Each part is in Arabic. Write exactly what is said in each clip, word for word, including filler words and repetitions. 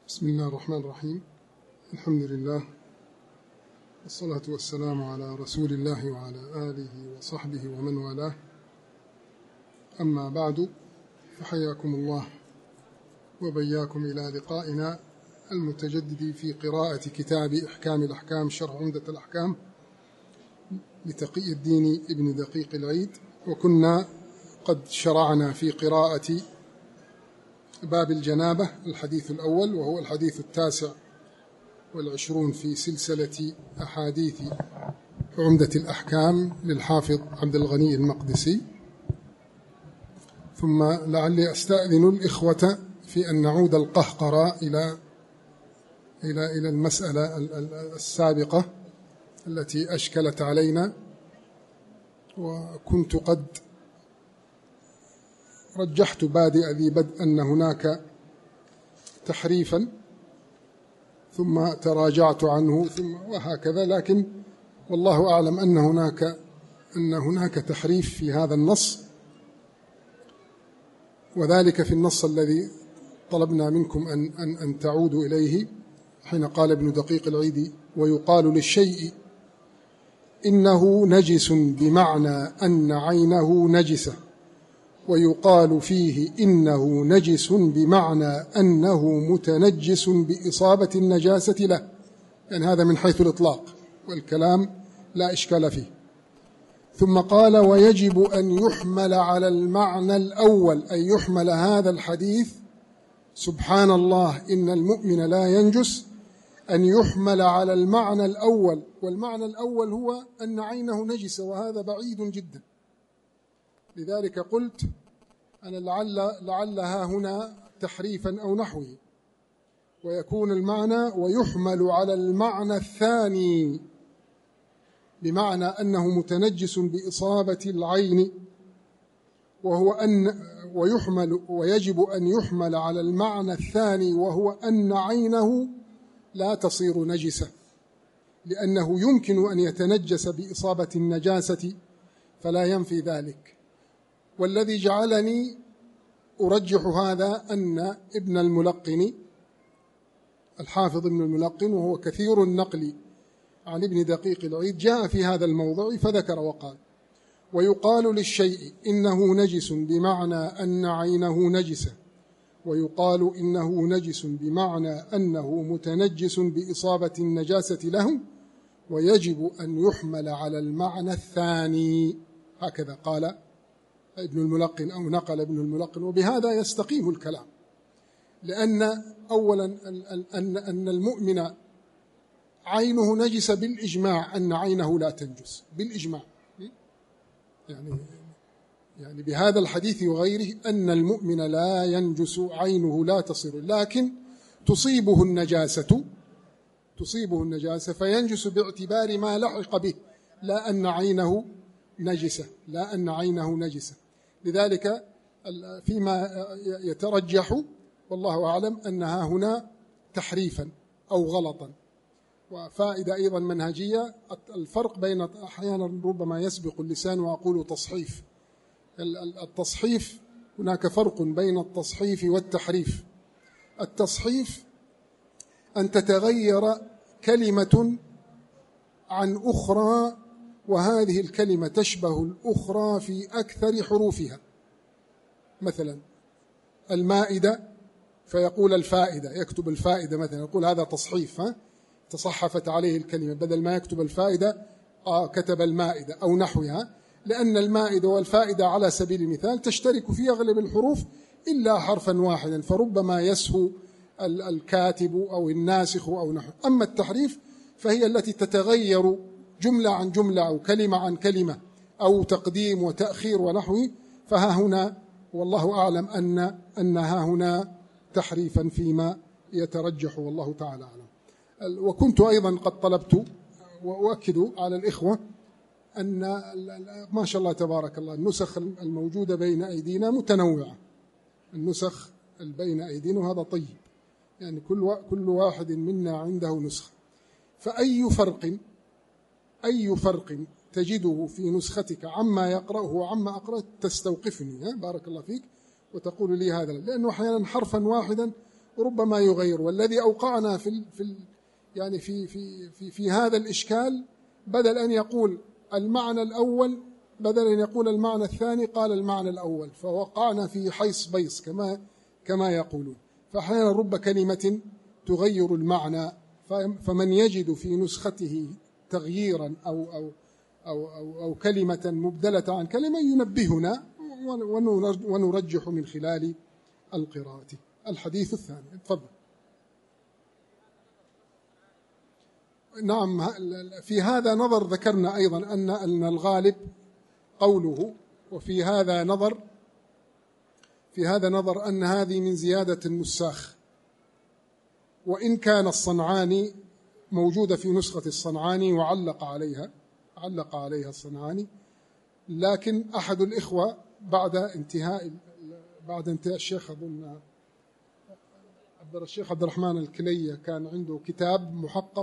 بسم الله الرحمن الرحيم. الحمد لله والصلاة والسلام على رسول الله وعلى آله وصحبه ومن والاه. أما بعد، فحياكم الله وبياكم إلى لقائنا المتجدد في قراءة كتاب إحكام الأحكام شرح عمدة الأحكام لتقي الدين ابن دقيق العيد. وكنا قد شرعنا في قراءة باب الجنابة الحديث الأول، وهو الحديث التاسع والعشرون في سلسلة أحاديث عمدة الأحكام للحافظ عبد الغني المقدسي. ثم لعلي أستأذن الإخوة في أن نعود القهقرة إلى إلى إلى المسألة السابقة التي أشكلت علينا، وكنت قد رجحت بادئ ذي بدء أن هناك تحريفا ثم تراجعت عنه ثم وهكذا، لكن والله أعلم أن هناك أن هناك تحريف في هذا النص، وذلك في النص الذي طلبنا منكم أن أن أن تعودوا إليه، حين قال ابن دقيق العيد: ويقال للشيء إنه نجس بمعنى أن عينه نجسة، ويقال فيه إنه نجس بمعنى أنه متنجس بإصابة النجاسة له. يعني هذا من حيث الإطلاق، والكلام لا إشكال فيه. ثم قال: ويجب أن يحمل على المعنى الأول، أي يحمل هذا الحديث سبحان الله إن المؤمن لا ينجس، أن يحمل على المعنى الأول، والمعنى الأول هو أن عينه نجسة، وهذا بعيد جدا. لذلك قلت أنا لعل لعلها هنا تحريفا أو نحوه، ويكون المعنى ويحمل على المعنى الثاني بمعنى أنه متنجس بإصابة العين، وهو أن ويحمل ويجب أن يحمل على المعنى الثاني، وهو أن عينه لا تصير نجسة، لأنه يمكن أن يتنجس بإصابة النجاسة فلا ينفي ذلك. والذي جعلني أرجح هذا أن ابن الملقن الحافظ ابن الملقن، وهو كثير النقل عن ابن دقيق العيد، جاء في هذا الموضع فذكر وقال: ويقال للشيء إنه نجس بمعنى أن عينه نجسة، ويقال إنه نجس بمعنى أنه متنجس بإصابة النجاسة له، ويجب أن يحمل على المعنى الثاني. هكذا قال ابن الملقن أو نقل ابن الملقن، وبهذا يستقيم الكلام، لأن أولا أن أن المؤمن عينه نجسة بالإجماع، أن عينه لا تنجس بالإجماع، يعني يعني بهذا الحديث وغيره أن المؤمن لا ينجس، عينه لا تصير، لكن تصيبه النجاسة تصيبه النجاسة فينجس باعتبار ما لحق به، لا أن عينه نجسة لا أن عينه نجسة. لذلك فيما يترجح والله أعلم أنها هنا تحريفا أو غلطا. وفائدة أيضا منهجية: الفرق بين أحيانا ربما يسبق اللسان وأقول تصحيف. التصحيف هناك فرق بين التصحيف والتحريف. التصحيف أن تتغير كلمة عن أخرى، وهذه الكلمة تشبه الأخرى في أكثر حروفها. مثلا المائدة فيقول الفائدة، يكتب الفائدة مثلا، يقول هذا تصحيف، ها؟ تصحفت عليه الكلمة، بدل ما يكتب الفائدة آه كتب المائدة أو نحوها، لأن المائدة والفائدة على سبيل المثال تشترك في أغلب الحروف إلا حرفا واحدا، فربما يسهو الكاتب أو الناسخ أو نحو. أما التحريف فهي التي تتغير جملة عن جملة أو كلمة عن كلمة أو تقديم وتأخير ونحوه، فها هنا والله أعلم أن أنها هنا تحريفا فيما يترجح، والله تعالى أعلم. وكنت أيضا قد طلبت وأؤكد على الإخوة أن ما شاء الله تبارك الله النسخ الموجودة بين أيدينا متنوعة، النسخ بين أيدينا، وهذا طيب، يعني كل كل واحد منا عنده نسخة. فأي فرق أي فرق تجده في نسختك عما يقرأه وعما أقرأ تستوقفني، بارك الله فيك، وتقول لي هذا، لأنه أحيانا حرفا واحدا وربما يغير. والذي أوقعنا في في يعني في في في في هذا الإشكال، بدل أن يقول المعنى الأول بدل أن يقول المعنى الثاني قال المعنى الأول، فوقعنا في حيص بيص كما كما يقولون. فأحيانا رب كلمة تغير المعنى، فمن يجد في نسخته تغييرا أو أو أو أو, أو كلمة مبدلة عن كلمة ينبهنا ونرجح من خلال القراءة. الحديث الثاني، تفضل. نعم، في هذا نظر ذكرنا أيضا أن أن الغالب قوله، وفي هذا نظر في هذا نظر أن هذه من زيادة النساخ، وإن كان الصنعاني موجودة في نسخة الصنعاني وعلق عليها علق عليها الصنعاني، لكن أحد الإخوة بعد انتهاء بعد انتهاء الشيخ أظن الشيخ عبد الرحمن الكلية كان عنده كتاب محقق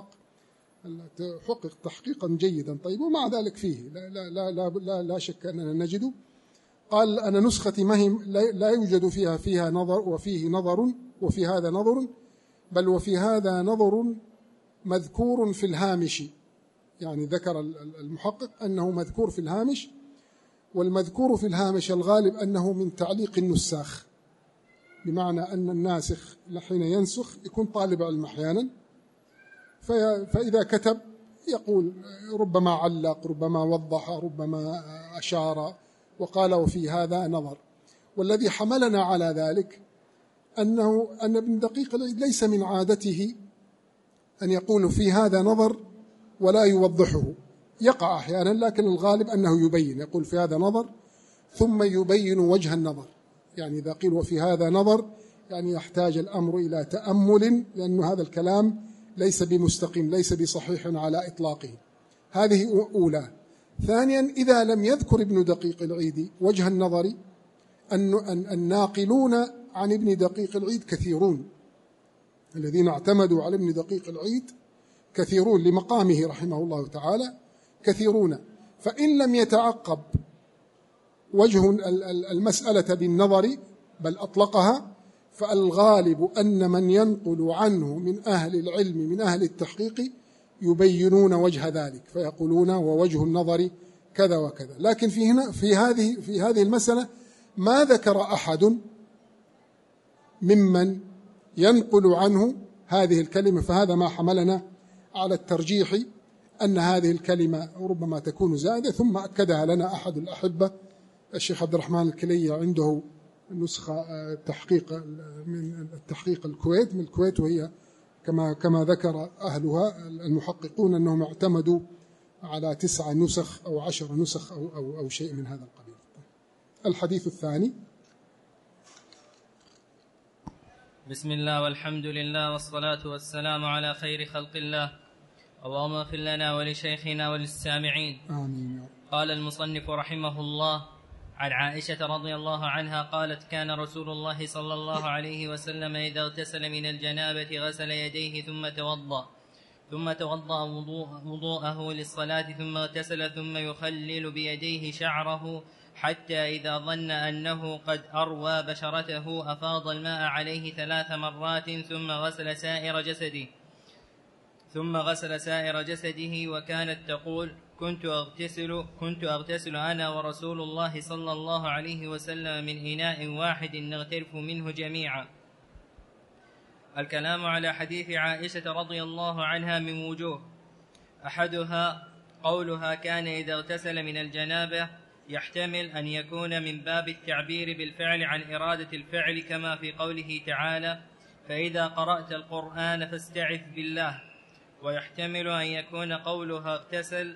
حقق تحقيقا جيدا طيب، ومع ذلك فيه لا لا لا لا, لا, لا شك أننا نجده. قال أنا نسختي مهم لا يوجد فيها فيها نظر وفيه نظر وفي هذا نظر، بل وفي هذا نظر مذكور في الهامش. يعني ذكر المحقق أنه مذكور في الهامش، والمذكور في الهامش الغالب أنه من تعليق النساخ، بمعنى أن الناسخ حين ينسخ يكون طالب علم أحيانا، فإذا كتب يقول ربما علق، ربما وضح، ربما أشار وقال وفي هذا نظر. والذي حملنا على ذلك أنه أن ابن دقيق العيد ليس من عادته أن يقول في هذا نظر ولا يوضحه، يقع أحيانا، لكن الغالب أنه يبين، يقول في هذا نظر ثم يبين وجه النظر. يعني إذا قيل وفي هذا نظر يعني يحتاج الأمر إلى تأمل، لأن هذا الكلام ليس بمستقيم، ليس بصحيح على إطلاقه. هذه أولى. ثانيا، إذا لم يذكر ابن دقيق العيد وجه النظر، أن الناقلون عن ابن دقيق العيد كثيرون، الذين اعتمدوا على ابن دقيق العيد كثيرون لمقامه رحمه الله تعالى كثيرون. فإن لم يتعقب وجه المسألة بالنظر بل أطلقها، فالغالب أن من ينقل عنه من أهل العلم من أهل التحقيق يبينون وجه ذلك، فيقولون ووجه النظر كذا وكذا. لكن في هنا في هذه في هذه المسألة ما ذكر أحد ممن ينقل عنه هذه الكلمة، فهذا ما حملنا على الترجيح أن هذه الكلمة ربما تكون زائدة. ثم أكدها لنا أحد الأحبة الشيخ عبد الرحمن الكلية، عنده نسخة تحقيق من التحقيق الكويت من الكويت، وهي كما كما ذكر أهلها المحققون أنهم اعتمدوا على تسع نسخ أو عشر نسخ أو أو أو شيء من هذا القبيل. الحديث الثاني. بسم الله والحمد لله والصلاة والسلام على خير خلق الله. اللهم اغفر لنا ولشيخنا وللسامعين. آمين. قال المصنف رحمه الله: عن عائشة رضي الله عنها قالت: كان رسول الله صلى الله عليه وسلم إذا اغتسل من الجنابة غسل يديه ثم توضأ ثم توضأ وضوءه للصلاة ثم اغتسل ثم يخلل بيديه شعره حتى إذا ظن أنه قد أروى بشرته أفاض الماء عليه ثلاث مرات ثم غسل سائر جسده ثم غسل سائر جسده وكانت تقول: كنت أغتسل كنت أغتسل أنا ورسول الله صلى الله عليه وسلم من إناء واحد نغترف منه جميعا. الكلام على حديث عائشة رضي الله عنها من وجوه: أحدها قولها كان إذا اغتسل من الجنابة، يحتمل أن يكون من باب التعبير بالفعل عن إرادة الفعل، كما في قوله تعالى: فإذا قرأت القرآن فاستعذ بالله. ويحتمل أن يكون قولها اغتسل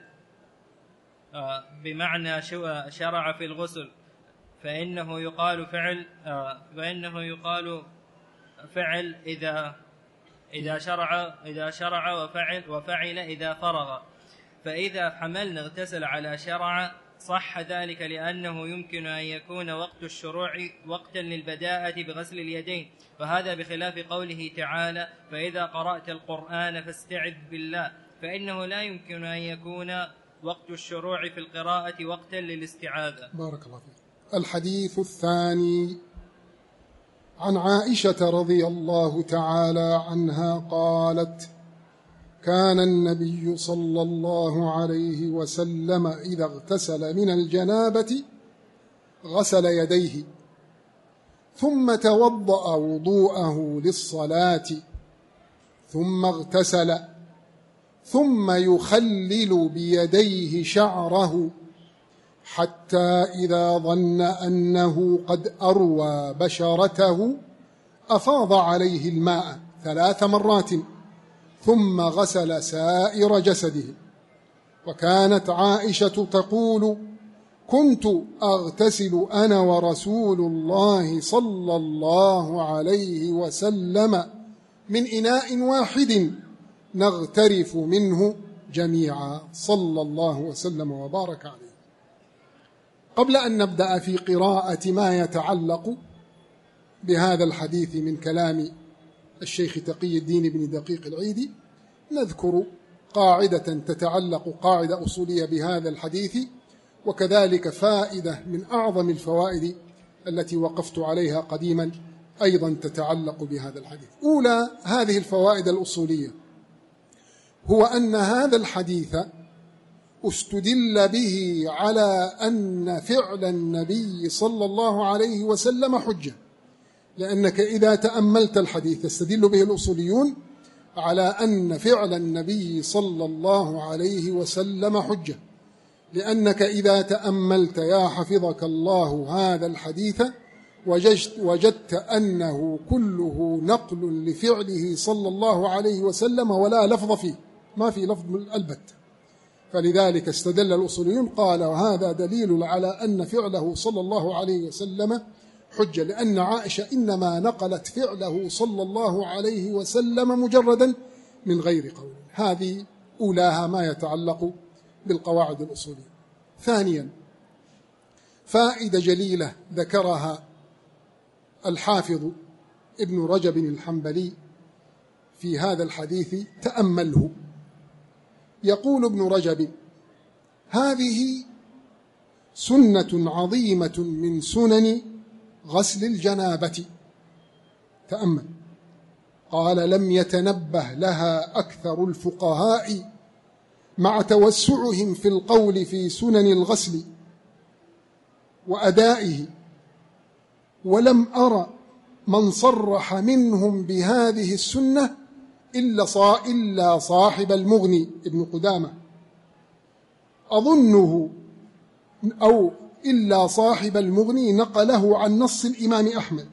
بمعنى شرع في الغسل، فإنه يقال فعل فإنه يقال فعل إذا إذا شرع إذا شرع وفعل وفعل إذا فرغ. فإذا حملنا اغتسل على شرع صح ذلك، لأنه يمكن أن يكون وقت الشروع وقتا للبداءة بغسل اليدين، وهذا بخلاف قوله تعالى: فإذا قرأت القرآن فاستعذ بالله، فإنه لا يمكن أن يكون وقت الشروع في القراءة وقتا للاستعاذة. بارك الله فيك. الحديث الثاني. عن عائشة رضي الله تعالى عنها قالت: كان النبي صلى الله عليه وسلم إذا اغتسل من الجنابة غسل يديه ثم توضأ وضوءه للصلاة ثم اغتسل ثم يخلل بيديه شعره حتى إذا ظن أنه قد أروى بشرته أفاض عليه الماء ثلاث مرات ثم غسل سائر جسده. وكانت عائشة تقول: كنت أغتسل أنا ورسول الله صلى الله عليه وسلم من إناء واحد نغترف منه جميعا صلى الله وسلم وبارك عليه. قبل أن نبدأ في قراءة ما يتعلق بهذا الحديث من كلام الشيخ تقي الدين بن دقيق العيد، نذكر قاعدة تتعلق، قاعدة أصولية بهذا الحديث، وكذلك فائدة من أعظم الفوائد التي وقفت عليها قديما أيضا تتعلق بهذا الحديث. أولى هذه الفوائد الأصولية هو أن هذا الحديث استدل به على أن فعل النبي صلى الله عليه وسلم حجة، لأنك إذا تأملت الحديث يستدل به الأصوليون على أن فعل النبي صلى الله عليه وسلم حجة، لأنك إذا تأملت يا حفظك الله هذا الحديث وجدت أنه كله نقل لفعله صلى الله عليه وسلم ولا لفظ فيه، ما في لفظ البتة. فلذلك استدل الأصوليون قال: وهذا دليل على أن فعله صلى الله عليه وسلم حجة، لأن عائشة إنما نقلت فعله صلى الله عليه وسلم مجردا من غير قول. هذه أولاها ما يتعلق بالقواعد الأصولية. ثانيا، فائدة جليلة ذكرها الحافظ ابن رجب الحنبلي في هذا الحديث، تأمله. يقول ابن رجب: هذه سنة عظيمة من سنن غسل الجنابة. تأمل، قال: لم يتنبه لها أكثر الفقهاء مع توسعهم في القول في سنن الغسل وأدائه، ولم أرى من صرح منهم بهذه السنة إلا صاحب المغني ابن قدامة، أظنه أو إلا صاحب المغني نقله عن نص الإمام أحمد،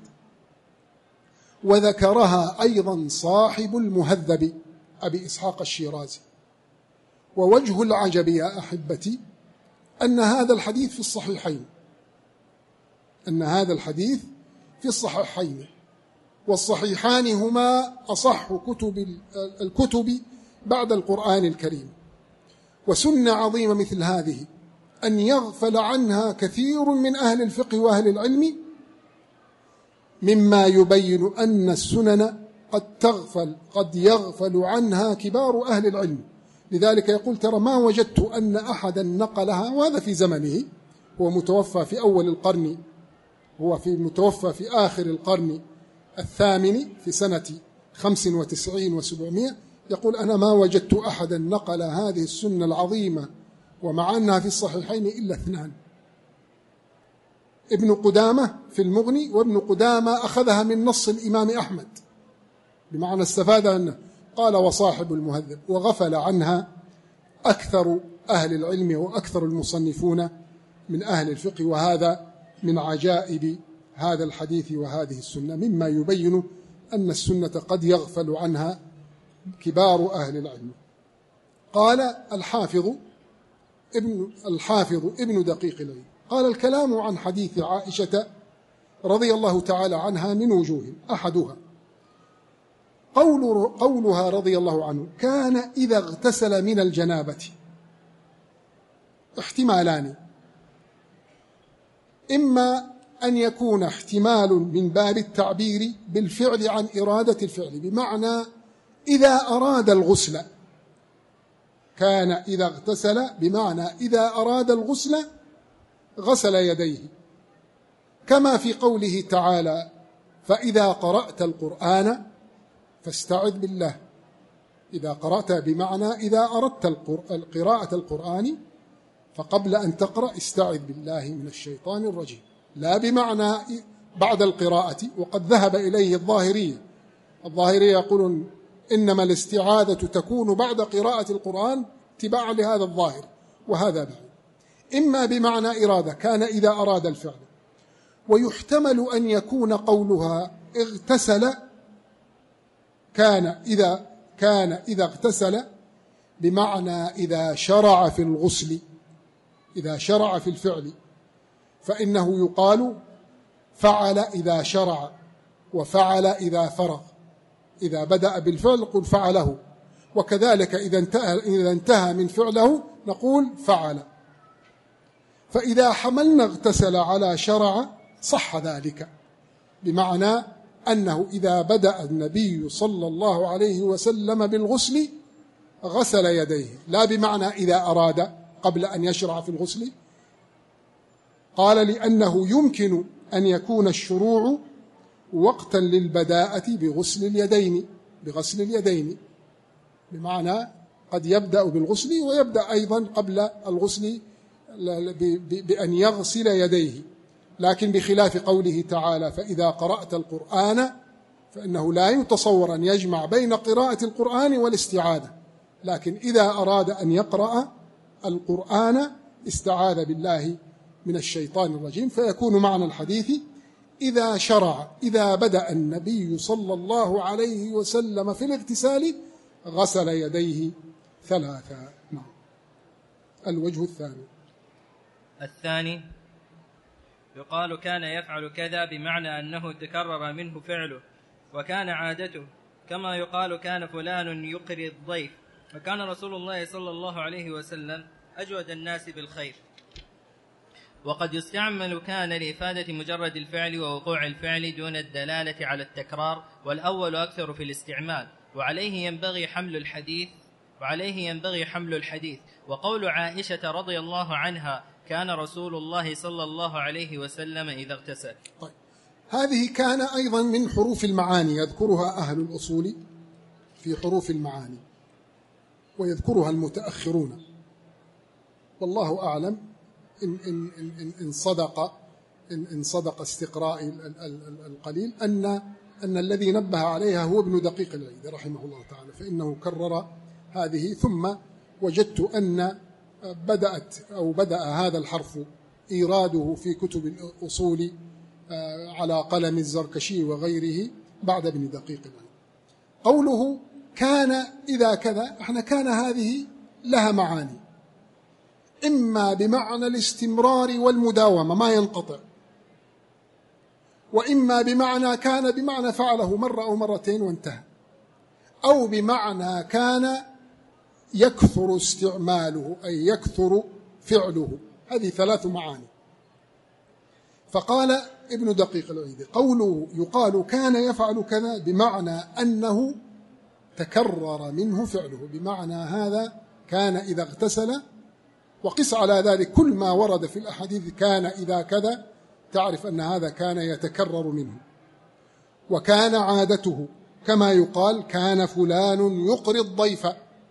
وذكرها أيضا صاحب المهذب أبي إسحاق الشيرازي. ووجه العجب يا أحبتي أن هذا الحديث في الصحيحين، أن هذا الحديث في الصحيحين، والصحيحان هما أصح كتب الكتب بعد القرآن الكريم. وسنة عظيمة مثل هذه أن يغفل عنها كثير من أهل الفقه وأهل العلم، مما يبين أن السنن قد تغفل قد يغفل عنها كبار أهل العلم. لذلك يقول: ترى ما وجدت أن أحدا نقلها، وهذا في زمنه، هو متوفى في أول القرن، هو في متوفى في آخر القرن الثامن في سنة خمس وتسعين وسبعمائة. يقول: أنا ما وجدت أحدا نقل هذه السنة العظيمة ومع أنها في الصحيحين إلا اثنان: ابن قدامة في المغني، وابن قدامة أخذها من نص الإمام أحمد، بمعنى استفاد أنه قال وصاحب المهذب، وغفل عنها أكثر أهل العلم وأكثر المصنفون من أهل الفقه. وهذا من عجائب هذا الحديث وهذه السنة، مما يبين أن السنة قد يغفل عنها كبار أهل العلم. قال الحافظ ابن الحافظ ابن دقيق العيد، قال: الكلام عن حديث عائشة رضي الله تعالى عنها من وجوه، أحدها قول قولها رضي الله عنه: كان إذا اغتسل من الجنابة. احتمالان: إما أن يكون احتمال من باب التعبير بالفعل عن إرادة الفعل، بمعنى إذا أراد الغسل، كان إذا اغتسل بمعنى إذا أراد الغسل غسل يديه، كما في قوله تعالى: فإذا قرأت القرآن فاستعذ بالله. إذا قرأت بمعنى إذا أردت قراءة القرآن فقبل أن تقرأ استعذ بالله من الشيطان الرجيم، لا بمعنى بعد القراءة، وقد ذهب إليه الظاهرية. الظاهرية يقولون إنما الاستعاذة تكون بعد قراءة القرآن اتباعا لهذا الظاهر، وهذا بعيد. إما بمعنى إرادة، كان إذا أراد الفعل، ويحتمل أن يكون قولها اغتسل كان إذا كان إذا اغتسل بمعنى إذا شرع في الغسل، إذا شرع في الفعل، فإنه يقال فعل إذا شرع، وفعل إذا فرغ. إذا بدأ بالفعل قل فعله، وكذلك إذا انتهى, إذا انتهى من فعله نقول فعل. فإذا حملنا اغتسل على شرع صح ذلك، بمعنى أنه إذا بدأ النبي صلى الله عليه وسلم بالغسل غسل يديه، لا بمعنى إذا أراد قبل أن يشرع في الغسل. قال لأنه يمكن أن يكون الشروع وقتا للبداءة بغسل اليدين بغسل اليدين بمعنى قد يبدأ بالغسل ويبدأ أيضا قبل الغسل بأن يغسل يديه، لكن بخلاف قوله تعالى فإذا قرأت القرآن، فإنه لا يتصور أن يجمع بين قراءة القرآن والاستعاذة، لكن إذا أراد أن يقرأ القرآن استعاذ بالله من الشيطان الرجيم، فيكون معنى الحديث إذا شرع إذا بدأ النبي صلى الله عليه وسلم في الاغتسال غسل يديه ثلاثا. نعم. الوجه الثاني الثاني يقال كان يفعل كذا بمعنى أنه تكرر منه فعله وكان عادته، كما يقال كان فلان يقري الضيف، فكان رسول الله صلى الله عليه وسلم أجود الناس بالخير. وقد يستعمل كان لإفادة مجرد الفعل ووقوع الفعل دون الدلالة على التكرار، والأول أكثر في الاستعمال، وعليه ينبغي حمل الحديث وعليه ينبغي حمل الحديث وقول عائشة رضي الله عنها كان رسول الله صلى الله عليه وسلم إذا اغتسل. طيب، هذه كان أيضا من حروف المعاني يذكرها أهل الأصول في حروف المعاني، ويذكرها المتأخرون، والله أعلم إن, إن, إن, إن صدق إن, إن صدق استقراء القليل أن أن الذي نبه عليها هو ابن دقيق العيد رحمه الله تعالى، فإنه كرر هذه. ثم وجدت أن بدأت أو بدأ هذا الحرف إيراده في كتب الأصول على قلم الزركشي وغيره بعد ابن دقيق العيد. قوله كان إذا كذا، احنا كان هذه لها معاني، إما بمعنى الاستمرار والمداومة ما ينقطع، وإما بمعنى كان بمعنى فعله مرة أو مرتين وانتهى، أو بمعنى كان يكثر استعماله أي يكثر فعله. هذه ثلاث معاني. فقال ابن دقيق العيد قوله يقال كان يفعل كذا بمعنى أنه تكرر منه فعله، بمعنى هذا كان إذا اغتسل، وقس على ذلك كل ما ورد في الأحاديث كان إذا كذا، تعرف أن هذا كان يتكرر منه. وكان عادته، كما يقال كان فلان يقري الضيف،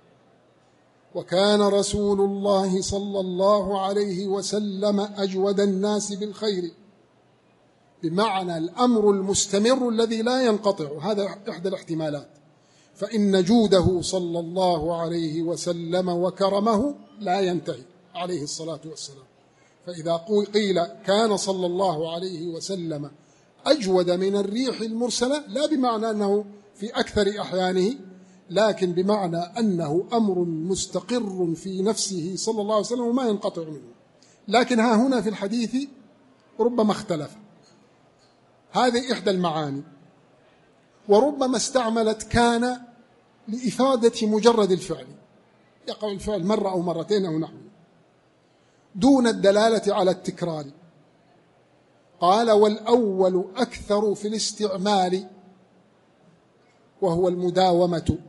وكان رسول الله صلى الله عليه وسلم أجود الناس بالخير، بمعنى الأمر المستمر الذي لا ينقطع. هذا إحدى الاحتمالات، فإن جوده صلى الله عليه وسلم وكرمه لا ينتهي عليه الصلاة والسلام. فإذا قيل كان صلى الله عليه وسلم أجود من الريح المرسلة، لا بمعنى أنه في أكثر أحيانه، لكن بمعنى أنه أمر مستقر في نفسه صلى الله عليه وسلم وما ينقطع منه. لكن ها هنا في الحديث ربما اختلف، هذه إحدى المعاني. وربما استعملت كان لإفادة مجرد الفعل، يقع الفعل مرة أو مرتين أو نحو، دون الدلالة على التكرار. قال والأول أكثر في الاستعمال وهو المداومة،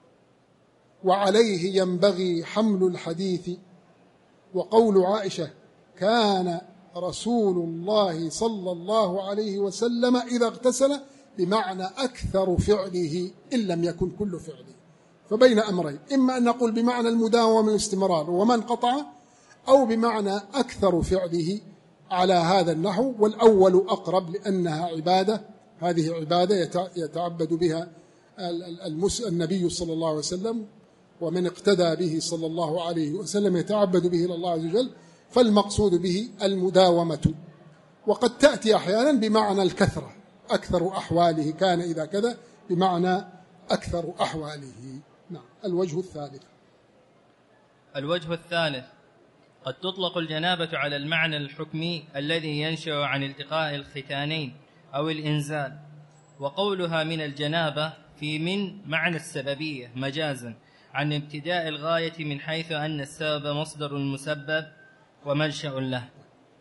وعليه ينبغي حمل الحديث. وقول عائشة كان رسول الله صلى الله عليه وسلم إذا اغتسل بمعنى أكثر فعله إن لم يكن كل فعله، فبين أمرين، إما أن نقول بمعنى المداومة والاستمرار ومن قطع، أو بمعنى أكثر فعله على هذا النحو، والأول أقرب لأنها عبادة، هذه عبادة يتعبد بها النبي صلى الله عليه وسلم، ومن اقتدى به صلى الله عليه وسلم يتعبد به إلى الله عز وجل، فالمقصود به المداومة. وقد تأتي أحيانا بمعنى الكثرة، أكثر أحواله كان إذا كذا، بمعنى أكثر أحواله. نعم. الوجه الثالث الوجه الثالث قد تطلق الجنابة على المعنى الحكمي الذي ينشأ عن التقاء الختانين أو الإنزال، وقولها من الجنابة في من معنى السببية مجازا عن ابتداء الغاية، من حيث أن السبب مصدر المسبب ومنشأ له.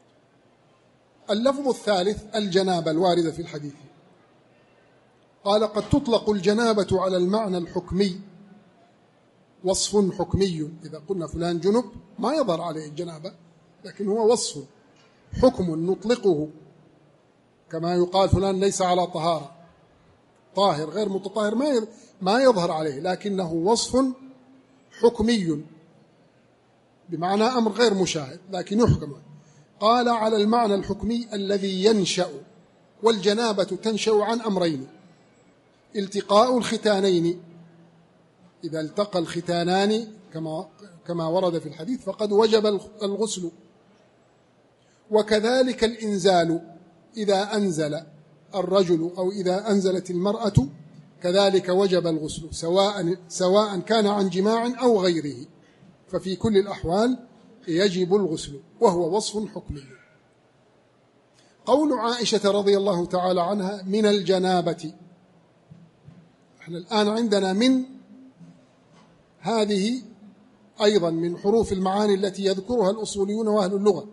اللفظ الثالث الجنابة الواردة في الحديث، قال قد تطلق الجنابة على المعنى الحكمي، وصف حكمي، إذا قلنا فلان جنب ما يظهر عليه الجنابة، لكن هو وصف حكم نطلقه، كما يقال فلان ليس على طهارة، طاهر غير متطهر ما يظهر عليه، لكنه وصف حكمي بمعنى أمر غير مشاهد لكن يحكم. قال على المعنى الحكمي الذي ينشأ، والجنابة تنشأ عن أمرين: التقاء الختانين، إذا التقى الختانان كما كما ورد في الحديث فقد وجب الغسل، وكذلك الإنزال، إذا أنزل الرجل أو إذا أنزلت المرأة كذلك وجب الغسل، سواء سواء كان عن جماع أو غيره، ففي كل الأحوال يجب الغسل، وهو وصف حكمي. قول عائشة رضي الله تعالى عنها من الجنابة، احنا الآن عندنا من، هذه أيضا من حروف المعاني التي يذكرها الأصوليون وأهل اللغة،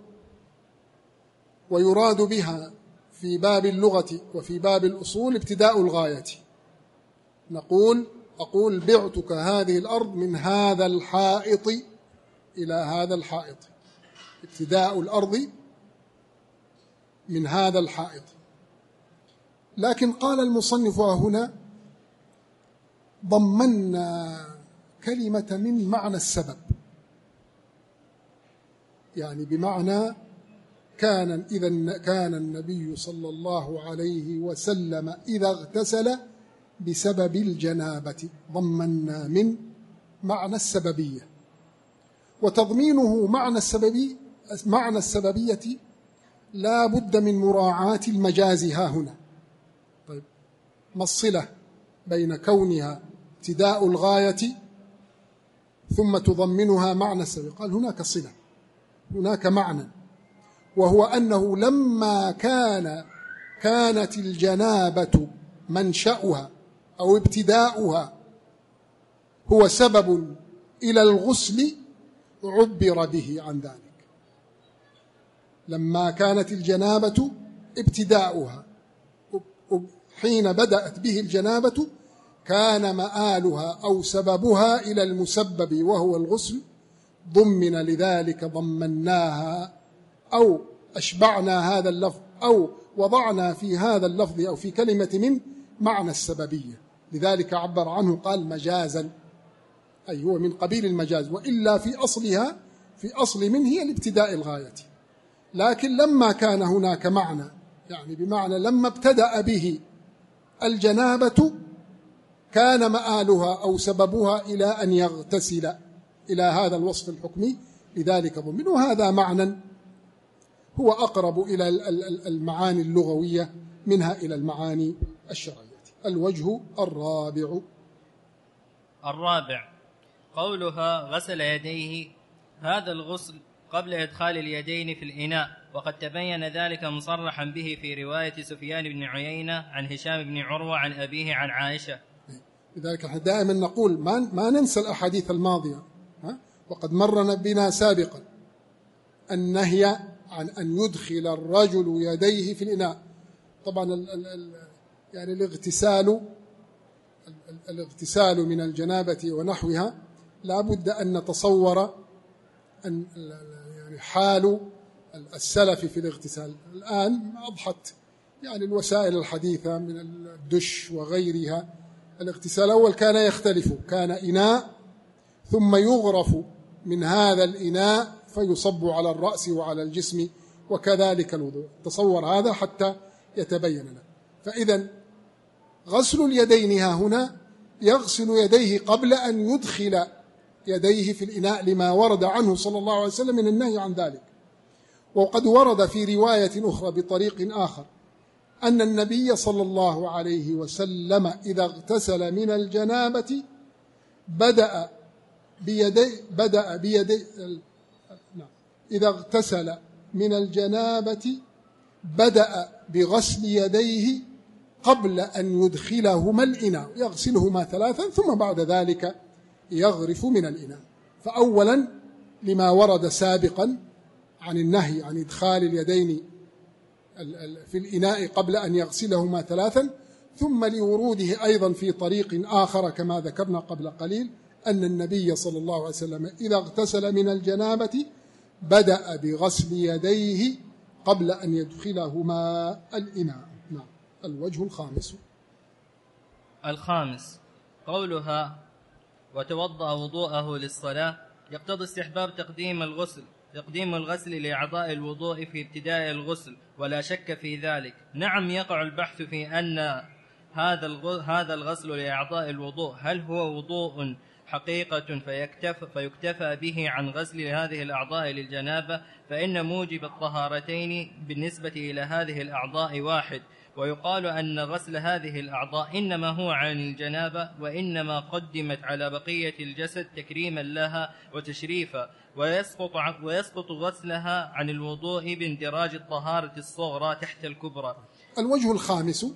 ويراد بها في باب اللغة وفي باب الأصول ابتداء الغاية. نقول أقول بعتك هذه الأرض من هذا الحائط إلى هذا الحائط، ابتداء الأرض من هذا الحائط. لكن قال المصنف هنا ضمنا كلمة من معنى السبب، يعني بمعنى كان إذا كان النبي صلى الله عليه وسلم إذا اغتسل بسبب الجنابة، ضمنا من معنى السببية، وتضمينه معنى السببي معنى السببية لا بد من مراعاة المجاز ها هنا. طيب، ما الصلة بين كونها ابتداء الغاية ثم تضمنها معنى السبب؟ قال هناك صلة، هناك معنى، وهو أنه لما كان كانت الجنابة منشأها أو ابتداؤها هو سبب إلى الغسل عبر به عن ذلك. لما كانت الجنابة ابتداؤها، حين بدأت به الجنابة كان مآلها أو سببها إلى المسبب وهو الغسل، ضمن لذلك ضمناها أو أشبعنا هذا اللفظ أو وضعنا في هذا اللفظ أو في كلمة من معنى السببية، لذلك عبر عنه قال مجازا، أي هو من قبيل المجاز، وإلا في أصلها في أصل من هي الابتداء الغاية. لكن لما كان هناك معنى، يعني بمعنى لما ابتدأ به الجنابة كان مآلها أو سببها إلى أن يغتسل إلى هذا الوصف الحكمي، لذلك ضمن. وهذا معنى هو أقرب إلى المعاني اللغوية منها إلى المعاني الشرعية. الوجه الرابع الرابع قولها غسل يديه، هذا الغسل قبل إدخال اليدين في الإناء، وقد تبين ذلك مصرحا به في رواية سفيان بن عيينة عن هشام بن عروة عن أبيه عن عائشة. لذلك احنا دائما نقول ما, ما ننسى الأحاديث الماضية، ها؟ وقد مر بنا سابقا النهي عن أن يدخل الرجل يديه في الإناء. طبعا ال ال ال يعني الاغتسال الاغتسال من الجنابة ونحوها لا بد أن نتصور أن يعني حال السلف في الاغتسال. الآن أضحت يعني الوسائل الحديثة من الدش وغيرها. الاغتسال الأول كان يختلف، كان إناء ثم يغرف من هذا الإناء فيصب على الرأس وعلى الجسم، وكذلك الوضوء. تصور هذا حتى يتبين لنا. فإذا غسل اليدين ها هنا يغسل يديه قبل أن يدخل يديه في الإناء، لما ورد عنه صلى الله عليه وسلم من النهي عن ذلك. وقد ورد في رواية أخرى بطريق آخر أن النبي صلى الله عليه وسلم إذا اغتسل من الجنابة بدأ بيدي بدأ بيدي إذا اغتسل من الجنابة بدأ بغسل يديه قبل أن يدخلهما الإناء، يغسلهما ثلاثا ثم بعد ذلك يغرف من الإناء. فأولا لما ورد سابقا عن النهي عن إدخال اليدين في الإناء قبل أن يغسلهما ثلاثا، ثم لوروده أيضا في طريق آخر كما ذكرنا قبل قليل أن النبي صلى الله عليه وسلم إذا اغتسل من الجنابة بدأ بغسل يديه قبل أن يدخلهما الإناء. نعم. الوجه الخامس. الخامس قولها وتوضأ وضوءه للصلاة يقتضي استحباب تقديم الغسل تقديم الغسل لأعضاء الوضوء في ابتداء الغسل، ولا شك في ذلك. نعم، يقع البحث في أن هذا هذا الغسل لأعضاء الوضوء هل هو وضوء حقيقة فيكتفى, فيكتفى به عن غسل هذه الأعضاء للجنابة، فإن موجب الطهارتين بالنسبة إلى هذه الأعضاء واحد، ويقال أن غسل هذه الأعضاء إنما هو عن الجنابة، وإنما قدمت على بقية الجسد تكريما لها وتشريفا، ويسقط, ويسقط غسلها عن الوضوء باندراج الطهارة الصغرى تحت الكبرى. الوجه الخامس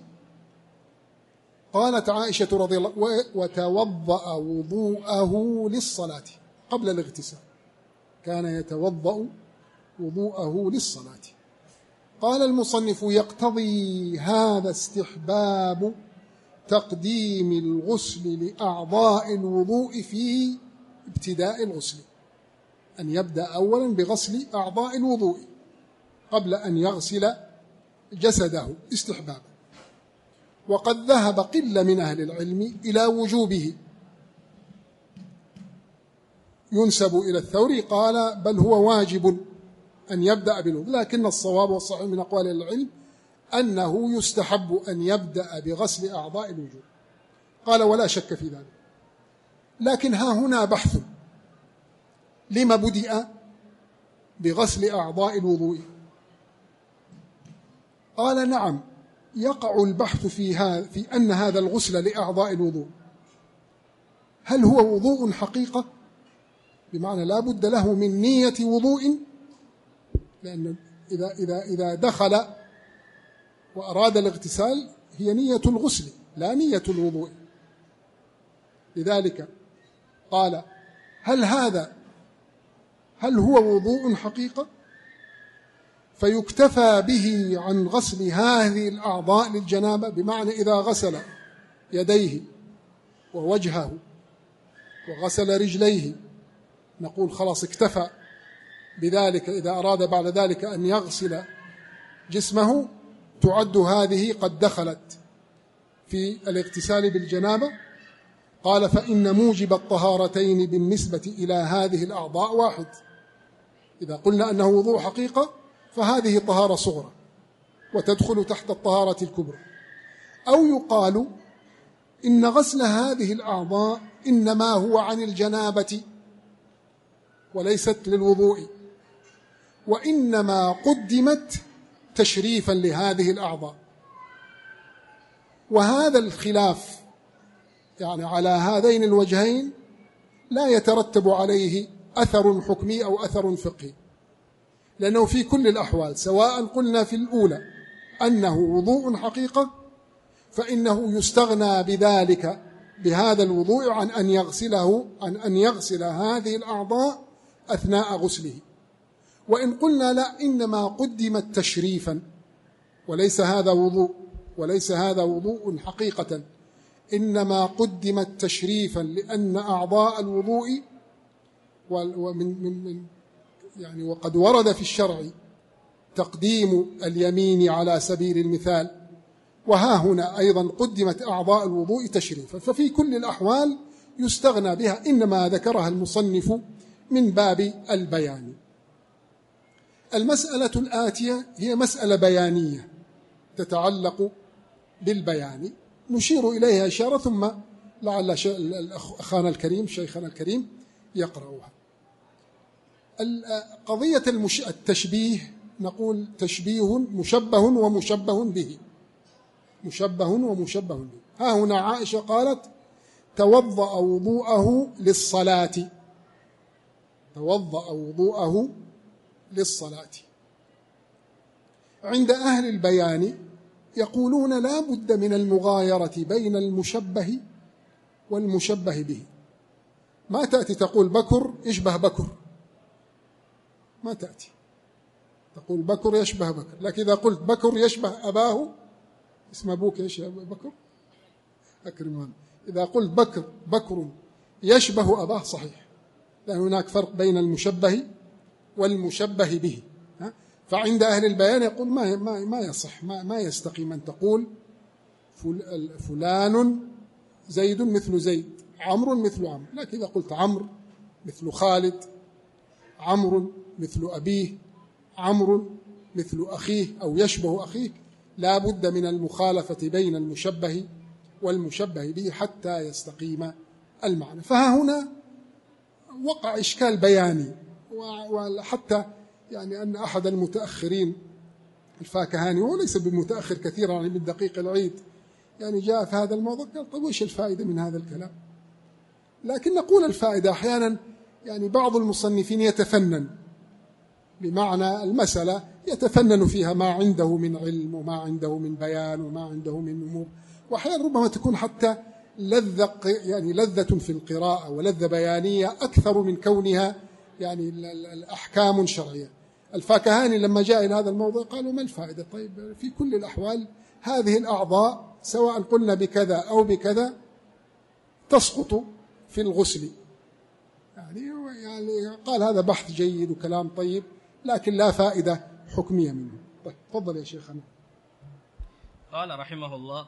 قالت عائشة رضي الله عنها وتوضأ وضوءه للصلاة قبل الاغتسال، كان يتوضأ وضوءه للصلاة. قال المصنف يقتضي هذا استحباب تقديم الغسل لأعضاء الوضوء في ابتداء الغسل، أن يبدأ أولا بغسل أعضاء الوضوء قبل أن يغسل جسده استحبابا. وقد ذهب قلة من أهل العلم إلى وجوبه، ينسب إلى الثوري قال بل هو واجب أن يبدأ بالوضوء، لكن الصواب والصحيح من أقوال العلم أنه يستحب أن يبدأ بغسل أعضاء الوجوه. قال ولا شك في ذلك، لكن ها هنا بحث لما بدأ بغسل أعضاء الوضوء؟ قال نعم، يقع البحث في, هذا في أن هذا الغسل لأعضاء الوضوء هل هو وضوء حقيقة، بمعنى لا بد له من نية وضوء، لأن إذا, إذا, إذا دخل وأراد الاغتسال هي نية الغسل لا نية الوضوء. لذلك قال هل هذا هل هو وضوء حقيقة فيكتفى به عن غسل هذه الأعضاء للجنابة، بمعنى إذا غسل يديه ووجهه وغسل رجليه نقول خلاص اكتفى بذلك، إذا أراد بعد ذلك أن يغسل جسمه تعد هذه قد دخلت في الاغتسال بالجنابة. قال فإن موجب الطهارتين بالنسبة إلى هذه الأعضاء واحد، إذا قلنا أنه وضوء حقيقة فهذه طهارة صغرى وتدخل تحت الطهارة الكبرى. أو يقال إن غسل هذه الأعضاء إنما هو عن الجنابة وليست للوضوء، وإنما قدمت تشريفا لهذه الأعضاء. وهذا الخلاف يعني على هذين الوجهين لا يترتب عليه أثر حكمي أو أثر فقهي، لأنه في كل الأحوال سواء قلنا في الأولى أنه وضوء حقيقة فإنه يستغنى بذلك بهذا الوضوء عن أن يغسله عن أن يغسل هذه الأعضاء أثناء غسله. وإن قلنا لا، إنما قدمت تشريفا وليس هذا وضوء وليس هذا وضوء حقيقة، إنما قدمت تشريفا لأن أعضاء الوضوء ومن من من يعني وقد ورد في الشرع تقديم اليمين على سبيل المثال وها هنا أيضا قدمت أعضاء الوضوء تشريفا، ففي كل الأحوال يستغنى بها، إنما ذكرها المصنف من باب البيان. المسألة الآتية هي مسألة بيانية تتعلق بالبيان، نشير إليها إشارة ثم لعل أخانا الكريم شيخنا الكريم يقرأها. قضية التشبيه نقول تشبيه مشبه ومشبه به، مشبه ومشبه به. ها هنا عائشة قالت توضأ وضوءه للصلاة، توضأ وضوءه للصلاة. عند أهل البيان يقولون لا بد من المغايرة بين المشبه والمشبه به. ما تأتي تقول بكر يشبه بكر، ما تأتي تقول بكر يشبه بكر، لكن إذا قلت بكر يشبه أباه، اسم أبوك إيش يا بكر؟ أكرمان. إذا قلت بكر بكر يشبه أباه صحيح، لأن هناك فرق بين المشبه والمشبه به. فعند أهل البيان يقول ما ما ما يصح، ما ما يستقيم أن تقول فلان زيد مثل زيد، عمرو مثل عمرو، لكن إذا قلت عمرو مثل خالد، عمرو مثل أبيه، عمرو مثل أخيه أو يشبه أخيه، لا بد من المخالفة بين المشبه والمشبه به حتى يستقيم المعنى. فها هنا وقع إشكال بياني، وحتى يعني أن أحد المتأخرين الفاكهاني، وليس بمتأخر كثيرا يعني من دقيق العيد، يعني جاء في هذا الموضوع قال طيب وش الفائدة من هذا الكلام؟ لكن نقول الفائدة أحيانا يعني بعض المصنفين يتفنن، بمعنى المسألة يتفنن فيها ما عنده من علم وما عنده من بيان وما عنده من أمور، وأحيانا ربما تكون حتى لذة يعني لذة في القراءة ولذة بيانية أكثر من كونها يعني الأحكام شرعية. الفاكهاني لما جاء إلى هذا الموضوع قالوا ما الفائدة؟ طيب في كل الأحوال هذه الأعضاء سواء قلنا بكذا أو بكذا تسقط في الغسل، يعني يعني قال هذا بحث جيد وكلام طيب، لكن لا فائدة حكمية منه. طيب تفضل يا شيخنا. قال رحمه الله: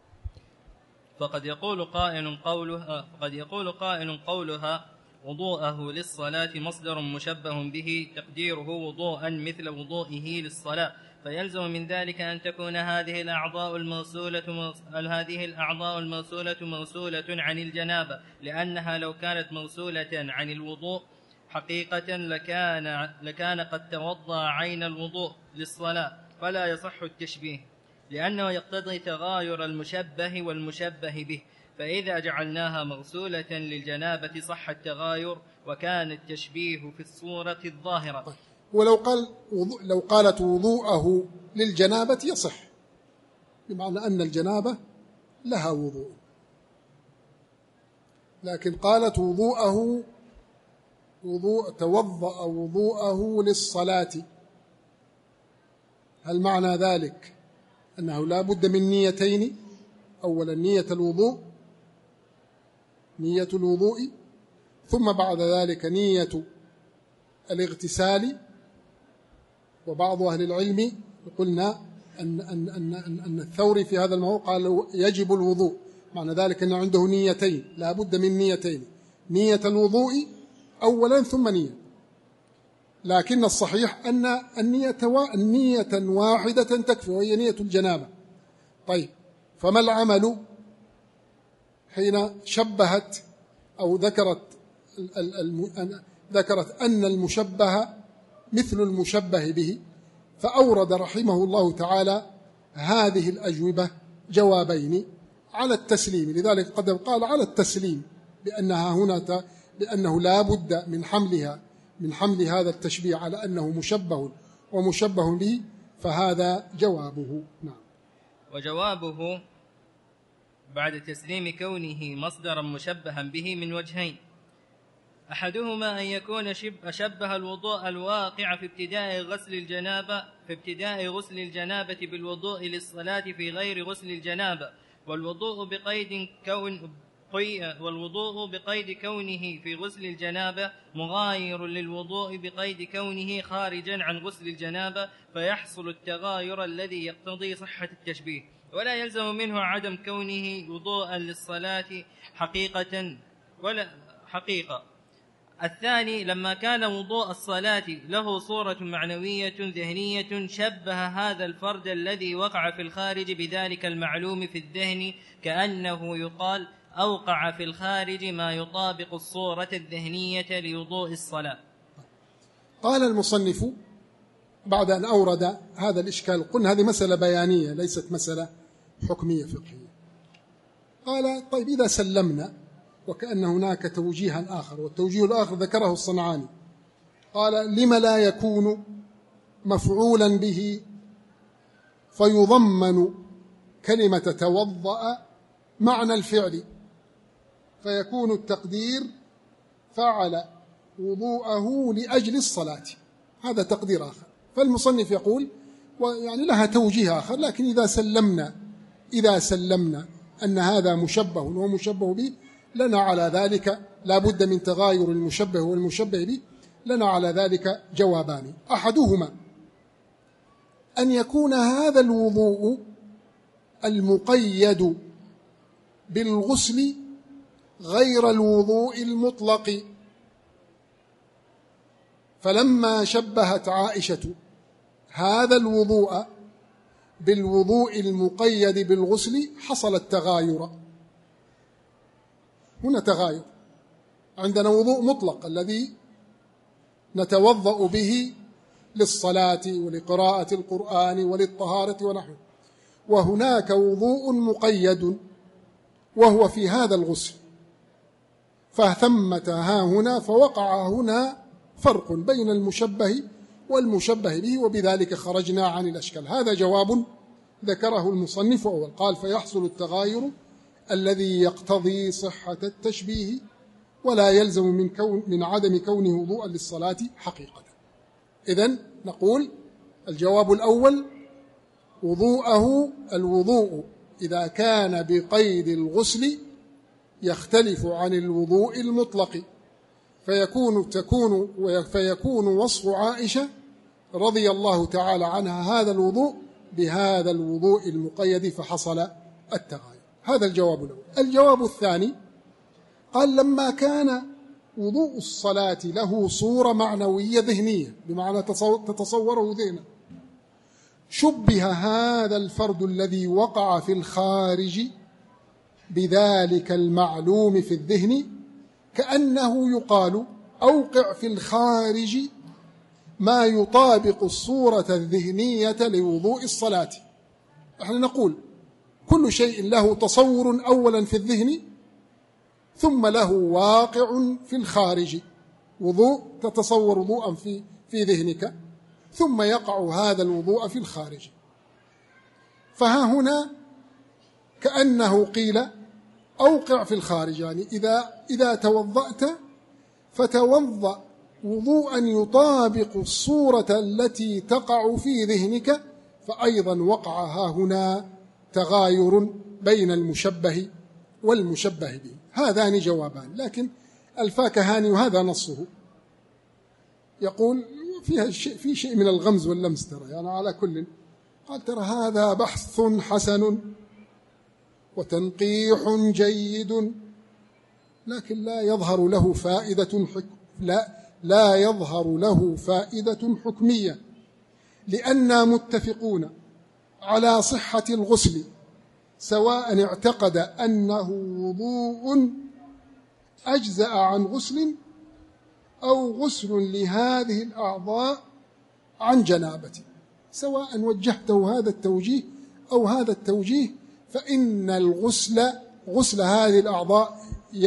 فقد يقول قائل قولها فقد يقول قائل قولها وضوءه للصلاة مصدر مشبه به تقديره وضوءا مثل وضوئه للصلاة، فيلزم من ذلك أن تكون هذه الأعضاء الموصولة هذه الأعضاء الموصولة موصولة عن الجنابة، لأنها لو كانت موصولة عن الوضوء حقيقة لكان لكان قد توضأ عين الوضوء للصلاة، فلا يصح التشبيه، لأنه يقتضي تغاير المشبه والمشبه به، فإذا جعلناها موصولة للجنابة صح التغاير وكان التشبيه في الصورة الظاهرة. ولو قال لو قالت وضوءه للجنابة يصح، بمعنى أن الجنابة لها وضوء، لكن قالت وضوءه وضوء توضأ وضوءه للصلاة، هل معنى ذلك أنه لا بد من نيتين؟ أولا نية الوضوء نية الوضوء ثم بعد ذلك نية الاغتسال. وبعض أهل العلم قلنا أن, أن, أن, أن, أن الثوري في هذا الموضوع قال يجب الوضوء، معنى ذلك أنه عنده نيتين، لا بد من نيتين، نية الوضوء أولا ثم نية. لكن الصحيح أن النية نية واحدة تكفي وهي نية الجنابة. طيب فما العمل حين شبهت أو ذكرت ذكرت أن المشبه مثل المشبه به؟ فأورد رحمه الله تعالى هذه الأجوبة جوابين على التسليم، لذلك قد قال على التسليم بأنها هنا بأنه لا بد من حملها من حمل هذا التشبيه على أنه مشبه ومشبه به، فهذا جوابه. نعم. وجوابه بعد تسليم كونه مصدرا مشبها به من وجهين: أحدهما أن يكون شبه الوضوء الواقع في ابتداء غسل الجنابة في ابتداء غسل الجنابة بالوضوء للصلاة في غير غسل الجنابة، والوضوء بقيد كون والوضوء بقيد كونه في غسل الجنابة مغاير للوضوء بقيد كونه خارجا عن غسل الجنابة، فيحصل التغاير الذي يقتضي صحة التشبيه. ولا يلزم منه عدم كونه وضوءا للصلاة حقيقة ولا حقيقة. الثاني لما كان وضوء الصلاة له صورة معنوية ذهنية شبه هذا الفرد الذي وقع في الخارج بذلك المعلوم في الذهن، كأنه يقال أوقع في الخارج ما يطابق الصورة الذهنية لوضوء الصلاة. قال المصنف بعد أن أورد هذا الإشكال، قلنا هذه مسألة بيانية ليست مسألة حكمية فقهية. قال طيب إذا سلمنا وكأن هناك توجيها آخر، والتوجيه الآخر ذكره الصنعاني، قال لم لا يكون مفعولا به فيضمن كلمة توضأ معنى الفعل، فيكون التقدير فعل وضوءه لأجل الصلاة، هذا تقدير آخر. فالمصنف يقول ويعني لها توجيه آخر، لكن إذا سلمنا إذا سلمنا أن هذا مشبه ومشبه به، لنا على ذلك لا بد من تغاير المشبه والمشبه به، لنا على ذلك جوابان. أحدهما أن يكون هذا الوضوء المقيد بالغسل غير الوضوء المطلق، فلما شبهت عائشة هذا الوضوء بالوضوء المقيد بالغسل حصل التغاير. هنا تغاير، عندنا وضوء مطلق الذي نتوضأ به للصلاة ولقراءة القرآن وللطهارة ونحوه، وهناك وضوء مقيد وهو في هذا الغسل، فثمة ها هنا فوقع هنا فرق بين المشبه والمشبه به، وبذلك خرجنا عن الأشكال. هذا جواب ذكره المصنف أول، قال فيحصل التغاير الذي يقتضي صحة التشبيه ولا يلزم من, كون من عدم كونه وضوءا للصلاة حقيقة. إذن نقول الجواب الأول وضوءه الوضوء إذا كان بقيد الغسل يختلف عن الوضوء المطلق، فيكون تكون فيكون وصف عائشة رضي الله تعالى عنها هذا الوضوء بهذا الوضوء المقيد، فحصل التغاير. هذا الجواب الأول. الجواب الثاني قال لما كان وضوء الصلاة له صورة معنوية ذهنية، بمعنى تتصوره ذهنا، شبه هذا الفرد الذي وقع في الخارج بذلك المعلوم في الذهن، كأنه يقال أوقع في الخارج ما يطابق الصورة الذهنية لوضوء الصلاة. احنا نقول كل شيء له تصور أولا في الذهن ثم له واقع في الخارج. وضوء تتصور وضوءا في في ذهنك ثم يقع هذا الوضوء في الخارج، فها هنا كأنه قيل أوقع في الخارج، يعني إذا إذا توضأت فتوضأ وضوءا يطابق الصورة التي تقع في ذهنك، فأيضا وقع ها هنا تغاير بين المشبه والمشبه به. هذان جوابان، لكن الفاكهاني وهذا نصه يقول فيها شيء في شيء من الغمز واللمس، ترى يعني على كل قال ترى هذا بحث حسن وتنقيح جيد، لكن لا يظهر له فائدة حكم لا لا يظهر له فائدة حكمية، لأننا متفقون على صحة الغسل سواء اعتقد أنه وضوء أجزأ عن غسل أو غسل لهذه الأعضاء عن جنابة، سواء وجهته هذا التوجيه أو هذا التوجيه، فإن الغسل غسل هذه الأعضاء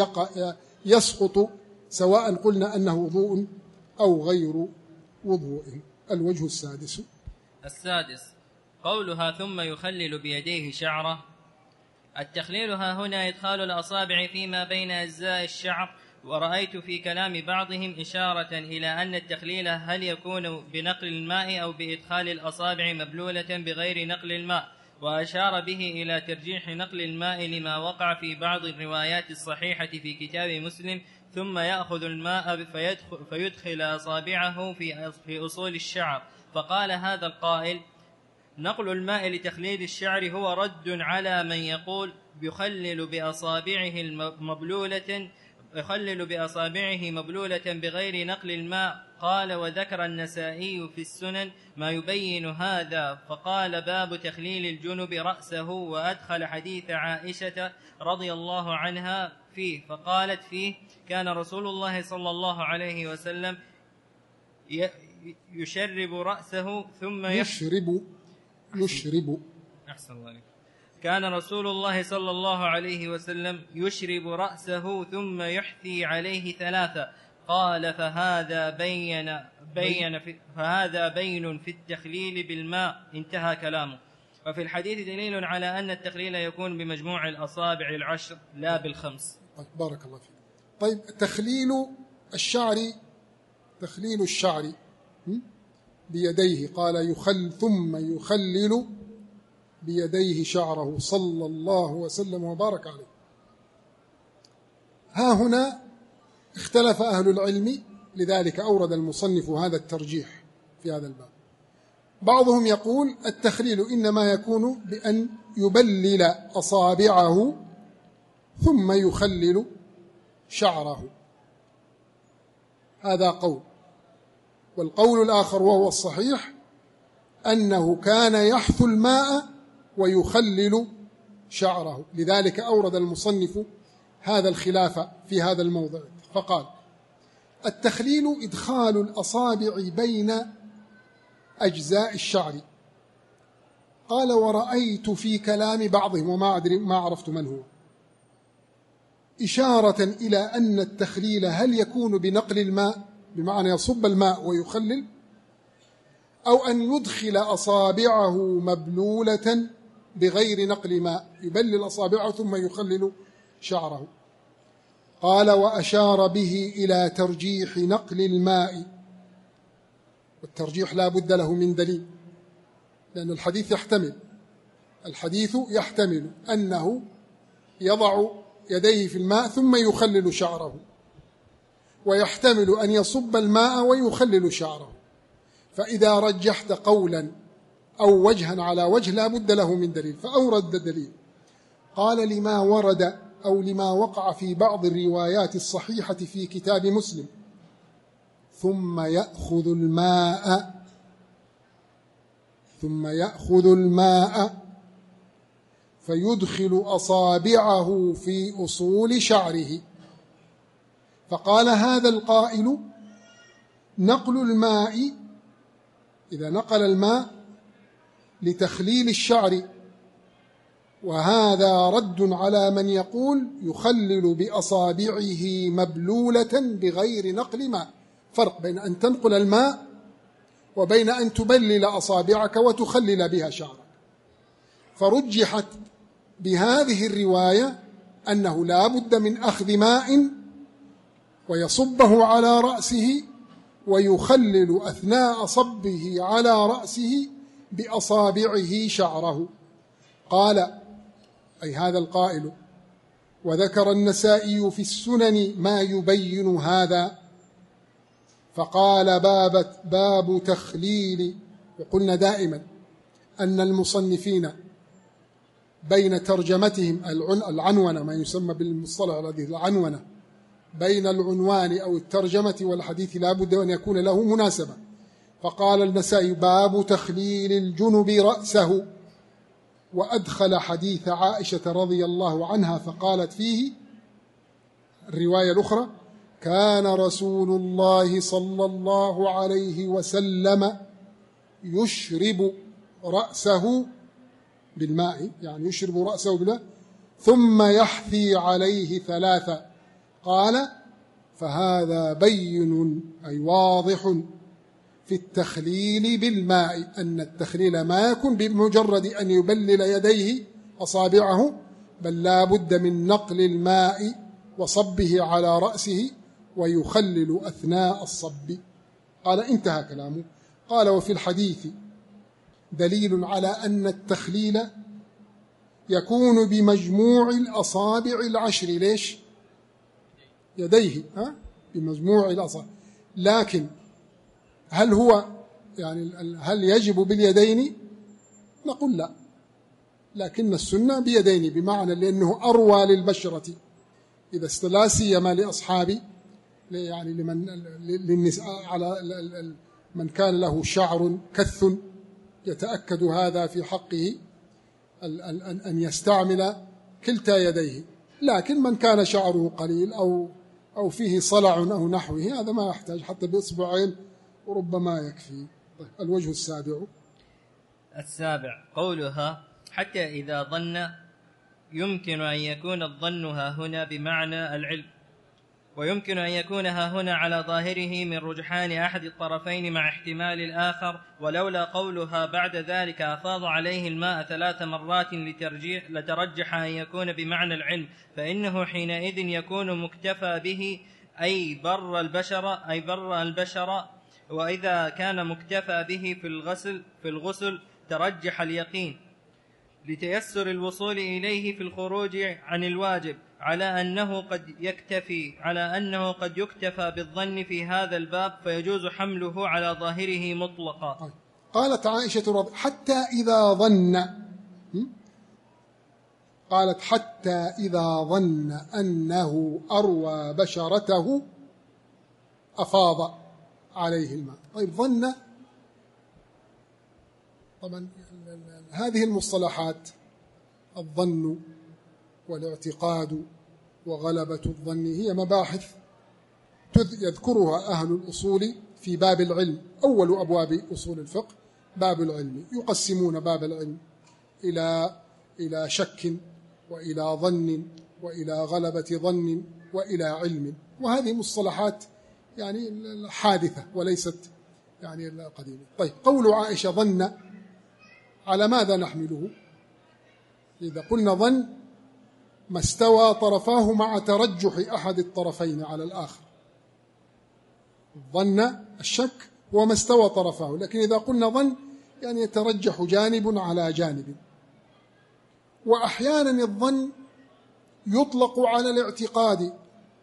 يسقط سواء قلنا أنه وضوء أو غير وضوء. الوجه السادس السادس قولها ثم يخلل بيديه شعره. التخليل ها هنا إدخال الأصابع فيما بين أجزاء الشعر، ورأيت في كلام بعضهم إشارة إلى أن التخليل هل يكون بنقل الماء أو بإدخال الأصابع مبلولة بغير نقل الماء، وأشار به إلى ترجيح نقل الماء لما وقع في بعض الروايات الصحيحة في كتاب مسلم، ثم يأخذ الماء فيدخل أصابعه في أصول الشعر. فقال هذا القائل نقل الماء لتخليل الشعر هو رد على من يقول يخلل بأصابعه المبلولة يخلل بأصابعه مبلولة بغير نقل الماء. قال: وذكر النسائي في السنن ما يبين هذا، فقال: باب تخليل الجنب رأسه، وأدخل حديث عائشة رضي الله عنها فيه، فقالت فيه: كان رسول الله صلى الله عليه وسلم يشرب رأسه ثم يشرب يشرب أحسن الله عليك. كان رسول الله صلى الله عليه وسلم يشرب رأسه ثم يحثي عليه ثلاثة. قال: فهذا بين بين في فهذا بين في التخليل بالماء. انتهى كلامه. وفي الحديث دليل على أن التخليل يكون بمجموع الأصابع العشر لا بالخمس. بارك الله فيك. طيب، تخليل الشعر تخليل الشعر بيديه، قال: يخل ثم يخلل بيديه شعره صلى الله وسلم وبارك عليه. ها هنا اختلف أهل العلم، لذلك أورد المصنف هذا الترجيح في هذا الباب. بعضهم يقول التخليل إنما يكون بأن يبلل أصابعه ثم يخلل شعره، هذا قول. والقول الآخر وهو الصحيح أنه كان يحثو الماء ويخلل شعره، لذلك أورد المصنف هذا الخلاف في هذا الموضع، فقال: التخليل إدخال الأصابع بين أجزاء الشعر. قال: ورأيت في كلام بعضهم، وما أدري ما عرفت من هو، إشارة إلى أن التخليل هل يكون بنقل الماء بمعنى يصب الماء ويخلل، أو أن يدخل أصابعه مبلولة بغير نقل ماء، يبلل أصابعه ثم يخلل شعره. قال: وأشار به إلى ترجيح نقل الماء، والترجيح لا بد له من دليل، لأن الحديث يحتمل الحديث يحتمل أنه يضع يديه في الماء ثم يخلل شعره، ويحتمل أن يصب الماء ويخلل شعره. فإذا رجحت قولا أو وجها على وجه لا بد له من دليل، فأورد الدليل. قال: لما ورد أو لما وقع في بعض الروايات الصحيحة في كتاب مسلم: ثم يأخذ الماء ثم يأخذ الماء فيدخل أصابعه في أصول شعره. فقال هذا القائل: نقل الماء، إذا نقل الماء لتخليل الشعر، وهذا رد على من يقول يخلل بأصابعه مبلولة بغير نقل ماء. فرق بين أن تنقل الماء وبين أن تبلل أصابعك وتخلل بها شعرك. فرجحت بهذه الرواية أنه لا بد من أخذ ماء ويصبه على رأسه ويخلل أثناء صبه على رأسه بأصابعه شعره. قال أي هذا القائل: وذكر النسائي في السنن ما يبين هذا، فقال: باب, باب تخليل. وقلنا دائما أن المصنفين بين ترجمتهم العنونة، ما يسمى بالمصطلح الذي العنونة، بين العنوان أو الترجمة والحديث لا بد أن يكون له مناسبة. فقال النسائي: باب تخليل الجنب رأسه، وأدخل حديث عائشة رضي الله عنها فقالت فيه الرواية الأخرى: كان رسول الله صلى الله عليه وسلم يشرب رأسه بالماء، يعني يشرب رأسه بالماء ثم يحثي عليه ثلاثة. قال: فهذا بين أي واضح في التخليل بالماء، أن التخليل ما يكون بمجرد أن يبلل يديه أصابعه، بل لا بد من نقل الماء وصبه على رأسه ويخلل أثناء الصب. قال: انتهى كلامه. قال: وفي الحديث دليل على أن التخليل يكون بمجموع الأصابع العشر. ليش؟ يديه ها؟ بمجموع الأصابع. لكن هل هو يعني هل يجب باليدين؟ نقول لا، لكن السنة بيدين، بمعنى لأنه أروى للبشرة إذا لا سيما لأصحابي، يعني لمن للنساء، على من كان له شعر كث يتأكد هذا في حقه أن يستعمل كلتا يديه. لكن من كان شعره قليل أو أو فيه صلع أو نحوه هذا ما يحتاج حتى بإصبعين وربما يكفي. طيب الوجه السابع. السابع قولها حتى إذا ظن، يمكن أن يكون الظن ها هنا بمعنى العلم، ويمكن أن يكون ها هنا على ظاهره من رجحان أحد الطرفين مع احتمال الآخر، ولولا قولها بعد ذلك أفاض عليه الماء ثلاث مرات لترجح أن يكون بمعنى العلم، فإنه حينئذ يكون مكتفى به أي بر البشر أي بر البشر وإذا كان مكتفى به في الغسل في الغسل ترجح اليقين لتيسر الوصول إليه في الخروج عن الواجب، على أنه قد يكتفي على أنه قد يكتفى بالظن في هذا الباب فيجوز حمله على ظاهره مطلقا. قالت عائشة رضي حتى إذا ظن، قالت حتى إذا ظن أنه أروى بشرته أفاض عليه الماء. طيب ظن، طبعا هذه المصطلحات الظن والاعتقاد وغلبة الظن هي مباحث يذكرها أهل الأصول في باب العلم. أول أبواب أصول الفقه باب العلم، يقسمون باب العلم إلى إلى شك وإلى ظن وإلى غلبة ظن وإلى علم، وهذه مصطلحات يعني حادثة وليست يعني قديمة. طيب قول عائشة ظن على ماذا نحمله؟ إذا قلنا ظن ما استوى طرفاه مع ترجح أحد الطرفين على الآخر. ظن الشك هو ما استوى طرفاه، لكن إذا قلنا ظن يعني يترجح جانب على جانب. وأحيانا الظن يطلق على الاعتقاد.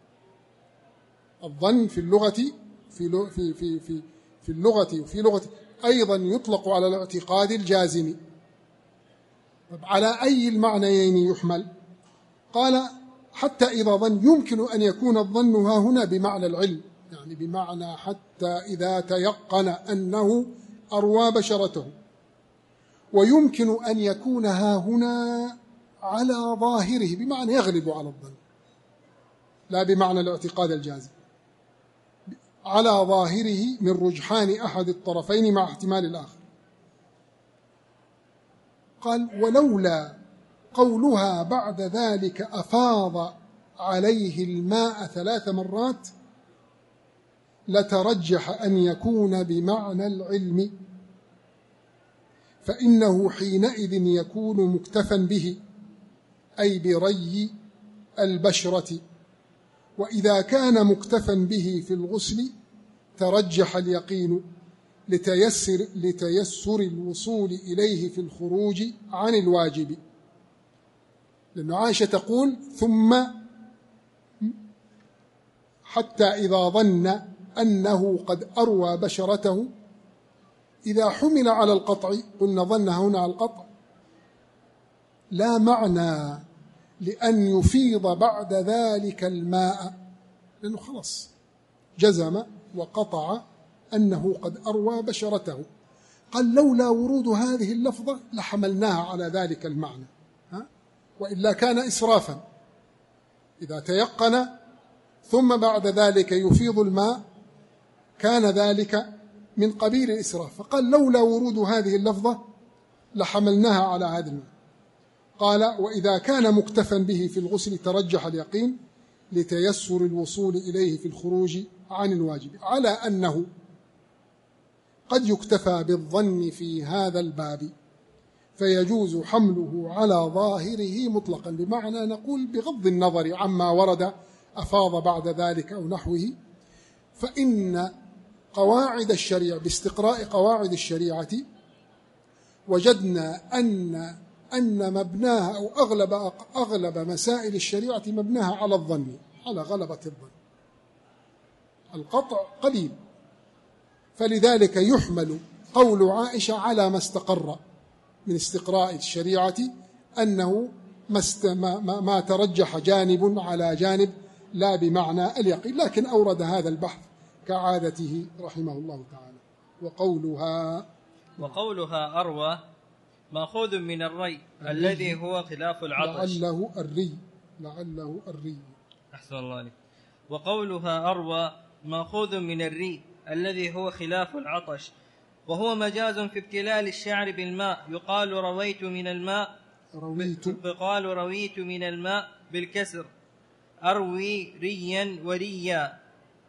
الظن في اللغة في في في في في اللغة وفي لغة أيضا يطلق على الاعتقاد الجازم. طب على أي المعنيين يحمل؟ قال حتى إذا ظن يمكن أن يكون الظن ها هنا بمعنى العلم، يعني بمعنى حتى إذا تيقن أنه أروى بشرته، ويمكن أن يكون ها هنا على ظاهره بمعنى يغلب على الظن، لا بمعنى الاعتقاد الجازم، على ظاهره من رجحان أحد الطرفين مع احتمال الآخر. قال ولولا قولها بعد ذلك أفاض عليه الماء ثلاث مرات لترجح أن يكون بمعنى العلم، فإنه حينئذ يكون مكتفا به أي بري البشرة، وإذا كان مكتفا به في الغسل ترجح اليقين لتيسر, لتيسر الوصول إليه في الخروج عن الواجب. لأن عائشة تقول ثم حتى إذا ظن أنه قد أروى بشرته، إذا حمل على القطع قلنا ظن هنا على القطع لا معنى لأن يفيض بعد ذلك الماء، لأنه خلاص جزم وقطع أنه قد أروى بشرته. قال لولا ورود هذه اللفظة لحملناها على ذلك المعنى، ها؟ وإلا كان إسرافا. إذا تيقن ثم بعد ذلك يفيض الماء كان ذلك من قبيل الإسراف، فقال لولا ورود هذه اللفظة لحملناها على هذا المعنى. قال وإذا كان مكتفا به في الغسل ترجح اليقين لتيسر الوصول إليه في الخروج عن الواجب، على أنه قد يكتفى بالظن في هذا الباب فيجوز حمله على ظاهره مطلقا، بمعنى نقول بغض النظر عما ورد أفاض بعد ذلك أو نحوه، فإن قواعد الشريعة باستقراء قواعد الشريعة وجدنا أن أن مبناها أو أغلب أغلب مسائل الشريعة مبناها على الظن، على غلبة الظن. القطع قليل، فلذلك يحمل قول عائشة على ما استقر من استقراء الشريعة أنه ما, ما, ما ترجح جانب على جانب لا بمعنى اليقين، لكن أورد هذا البحث كعادته رحمه الله تعالى. وقولها وقولها أروى مأخوذ من الري الذي هو خلاف العطش، لعله الري لعله الري أحسن الله عليك. وقولها أروى مأخوذ من الري الذي هو خلاف العطش، وهو مجاز في ابتلال الشعر بالماء، يقال رويت من الماء رويت يقال رويت من الماء بالكسر، أروي ريا وريا،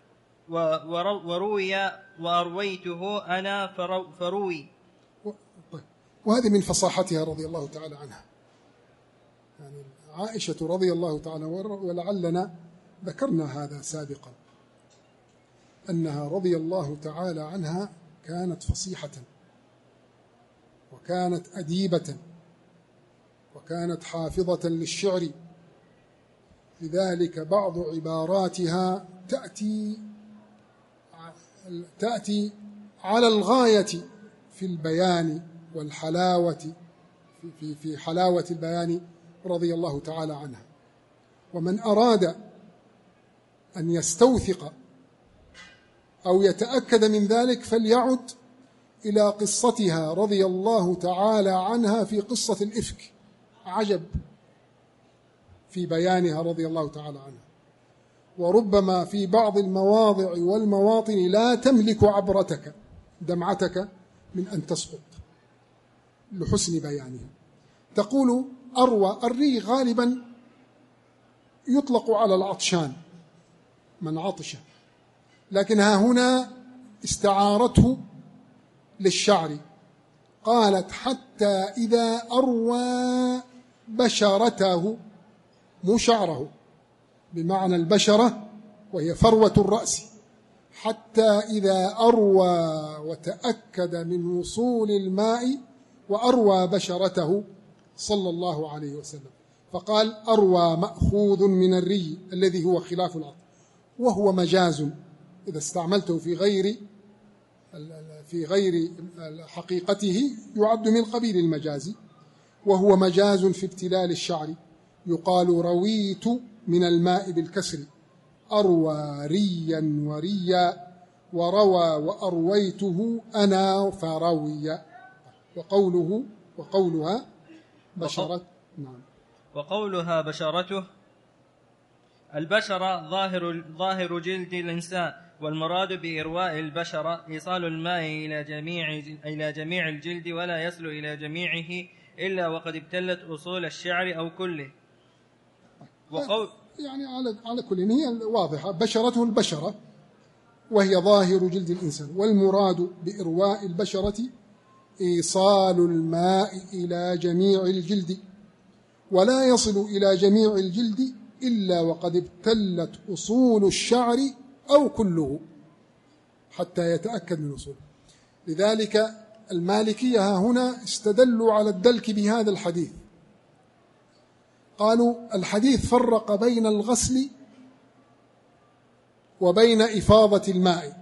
وروي وأرويته أنا فروي. وهذه من فصاحتها رضي الله تعالى عنها، يعني عائشة رضي الله تعالى، ولعلنا ذكرنا هذا سابقا، أنها رضي الله تعالى عنها كانت فصيحة وكانت أديبة وكانت حافظة للشعر، لذلك بعض عباراتها تأتي تأتي على الغاية في البيان والحلاوة، في في حلاوة البيان رضي الله تعالى عنها. ومن أراد أن يستوثق أو يتأكد من ذلك فليعد إلى قصتها رضي الله تعالى عنها في قصة الإفك، عجب في بيانها رضي الله تعالى عنها، وربما في بعض المواضع والمواطن لا تملك عبرتك دمعتك من أن تسقط لحسن بيانها. تقول أروى، الري غالبا يطلق على العطشان من عطش، لكنها هنا استعارته للشعر، قالت حتى إذا أروى بشرته، مو شعره، بمعنى البشرة وهي فروة الرأس، حتى إذا أروى وتأكد من وصول الماء وأروى بشرته صلى الله عليه وسلم، فقال أروى مأخوذ من الري الذي هو خلاف العطف، وهو مجاز إذا استعملته في غير في غير حقيقته يعد من قبيل المجاز، وهو مجاز في ابتلال الشعر، يقال رويت من الماء بالكسر، أروى ريا وريا، وروى وأرويته أنا فروي. وقوله وقولها بشرة، نعم. وقولها بشرته، البشرة ظاهر ظاهر جلد الإنسان، والمراد بإرواء البشرة إيصال الماء إلى جميع إلى جميع الجلد، ولا يصل إلى جميعه إلا وقد ابتلت أصول الشعر أو كله. وقول يعني على على كل هي واضحة، بشرته البشرة وهي ظاهر جلد الإنسان، والمراد بإرواء البشرة إيصال الماء إلى جميع الجلد، ولا يصل إلى جميع الجلد إلا وقد ابتلت أصول الشعر أو كله حتى يتأكد من أصوله. لذلك المالكية هنا استدلوا على الدلك بهذا الحديث، قالوا الحديث فرق بين الغسل وبين إفاضة الماء،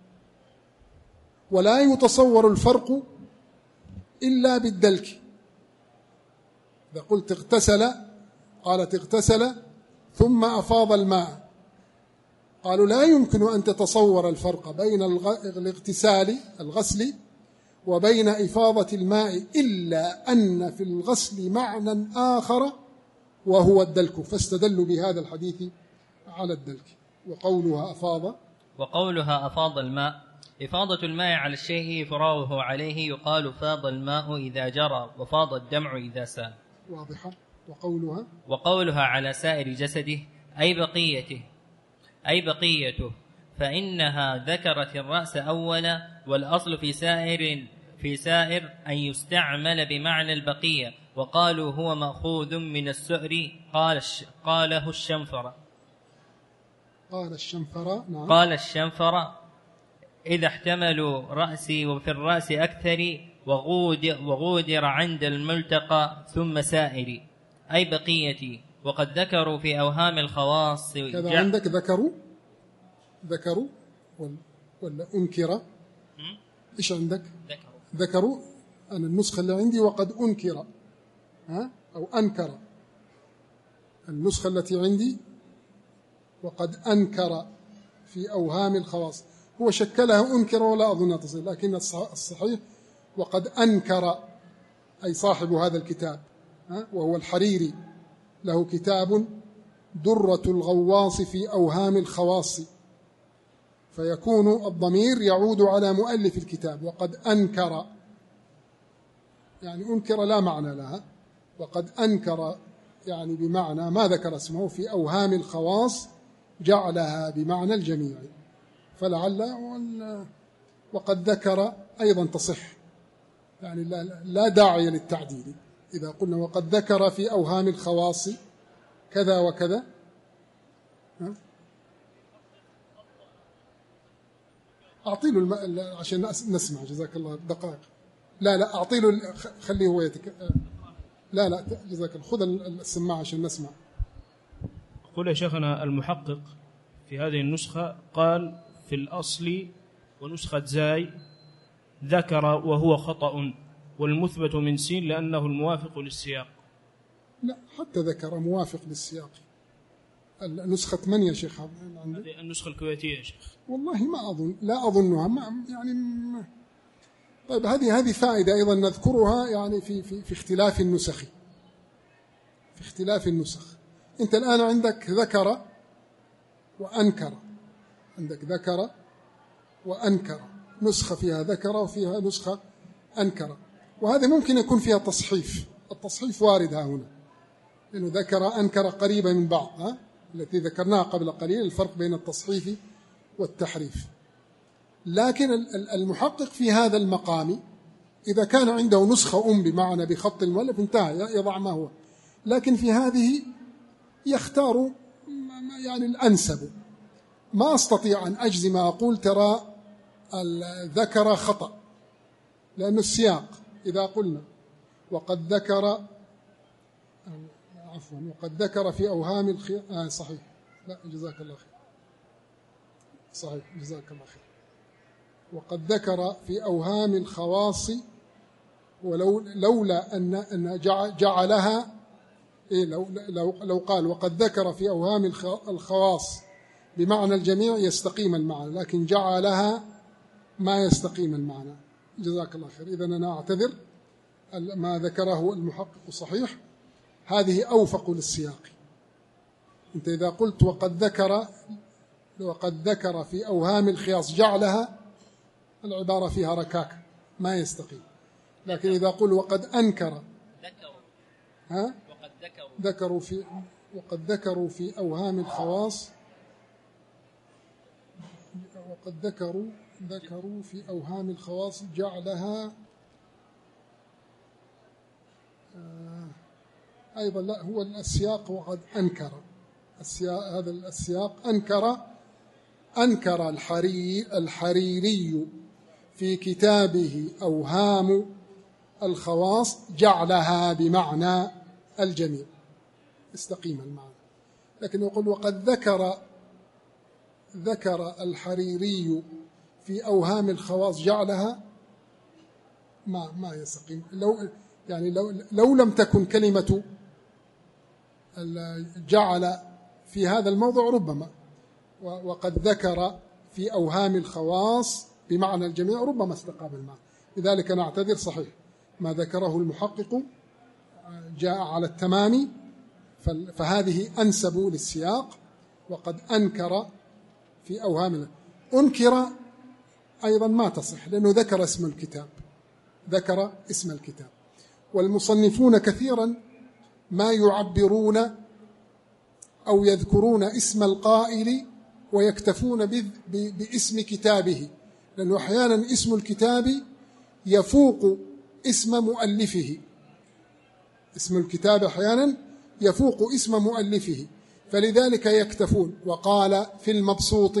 ولا يتصور الفرق إلا بالدلك. إذا قلت اغتسل، قالت اغتسل ثم أفاض الماء، قالوا لا يمكن أن تتصور الفرق بين الاغتسال الغسل وبين إفاضة الماء إلا أن في الغسل معنى آخر وهو الدلك، فاستدلوا بهذا الحديث على الدلك. وقولها أفاض وقولها أفاض الماء، إفاضة الماء على الشيء فراغه عليه، يقال فاض الماء إذا جرى، وفاض الدمع إذا سال. واضحة. وقولها وقولها على سائر جسده أي بقيته أي بقيته فإنها ذكرت الرأس أولا، والأصل في سائر في سائر أن يستعمل بمعنى البقية، وقالوا هو مأخوذ من السؤر، قال قاله الشنفر قال الشنفر نعم. قال الشنفر إذا احتملوا رأسي وفي الرأس أكثر، وغودر, وغودر عند الملتقى ثم سائري أي بقيتي. وقد ذكروا في أوهام الخواص كذا عندك ذكروا ذكروا ولا أنكر؟ إيش عندك؟ ذكروا, ذكروا أنا النسخة اللي عندي وقد أنكر، ها أو أنكر، النسخة التي عندي وقد أنكر في أوهام الخواص، هو شكلها أنكر ولا أظن تصل، لكن الصحيح وقد أنكر أي صاحب هذا الكتاب، ها وهو الحريري، له كتاب درة الغواص في أوهام الخواص، فيكون الضمير يعود على مؤلف الكتاب. وقد أنكر يعني أنكر لا معنى لها، وقد أنكر يعني بمعنى ما ذكر اسمه في أوهام الخواص جعلها بمعنى الجميع، فلعل وقد ذكر أيضا تصح، يعني لا داعي للتعديل. إذا قلنا وقد ذكر في أوهام الخواص كذا وكذا، أعطي له الم... عشان نسمع، جزاك الله دقائق. لا لا أعطي له، خليه هو يتك... لا لا جزاك الله، خذ السماعة عشان نسمع. قل يا شيخنا المحقق في هذه النسخة قال في الأصل ونسخة زاي ذكر وهو خطأ والمثبت من سين لأنه الموافق للسياق. لا حتى ذكر موافق للسياق. النسخة من يا شيخ؟ هذه النسخة الكويتية يا شيخ. والله ما أظن، لا أظنها، ما يعني ما. طيب هذه هذه فائدة أيضا نذكرها يعني في في في اختلاف النسخ، في اختلاف النسخ. أنت الآن عندك ذكر وأنكر، عندك ذكر وأنكر، نسخة فيها ذكر وفيها نسخة أنكر، وهذا ممكن يكون فيها تصحيف. التصحيف وارد ها هنا، لأنه ذكر أنكر قريبة من بعض، ها التي ذكرناها قبل قليل، الفرق بين التصحيف والتحريف. لكن المحقق في هذا المقام إذا كان عنده نسخة أم بمعنى بخط المؤلف انتهى، يضع ما هو. لكن في هذه يختار يعني الأنسب. ما أستطيع أن أجزم أقول ترى الذكر خطأ، لأن السياق إذا قلنا وقد ذكر عفوا وقد ذكر في أوهام الخير، آه صحيح، لا جزاك الله خير، صحيح جزاك الله خير، وقد ذكر في أوهام الخواص، ولو لولا أن أن جعلها إيه لو لو لو قال وقد ذكر في أوهام الخواص بمعنى الجميع يستقيم المعنى، لكن جعلها ما يستقيم المعنى. جزاك الله خير. إذن أنا أعتذر، ما ذكره المحقق صحيح، هذه أوفق للسياق. أنت إذا قلت وقد ذكر وقد ذكر في أوهام الخياص جعلها، العبارة فيها ركاكة ما يستقيم. لكن إذا قل وقد أنكر ذكروا ها وقد ذكروا ذكروا في وقد ذكروا في أوهام الخواص وقد ذكروا ذكروا في أوهام الخواص جعلها آه أيضا لا، هو السياق وقد أنكر، السياق هذا السياق أنكر أنكر الحرير الحريري في كتابه أوهام الخواص جعلها بمعنى الجميع، استقيم المعنى. لكن يقول وقد ذكر ذكر الحريري في أوهام الخواص جعلها، ما ما يستقيم. لو يعني لو لو لم تكن كلمة جعل في هذا الموضع ربما، وقد ذكر في أوهام الخواص بمعنى الجميع ربما استقام المعنى. لذلك نعتذر، صحيح ما ذكره المحقق جاء على التمام، فهذه أنسب للسياق. وقد أنكر في أوهام، أنكر أيضا ما تصح، لأنه ذكر اسم الكتاب، ذكر اسم الكتاب. والمصنفون كثيرا ما يعبرون أو يذكرون اسم القائل ويكتفون باسم كتابه، لأنه أحيانا اسم الكتاب يفوق اسم مؤلفه، اسم الكتاب أحيانا يفوق اسم مؤلفه، فلذلك يكتفون. وقال في المبسوط،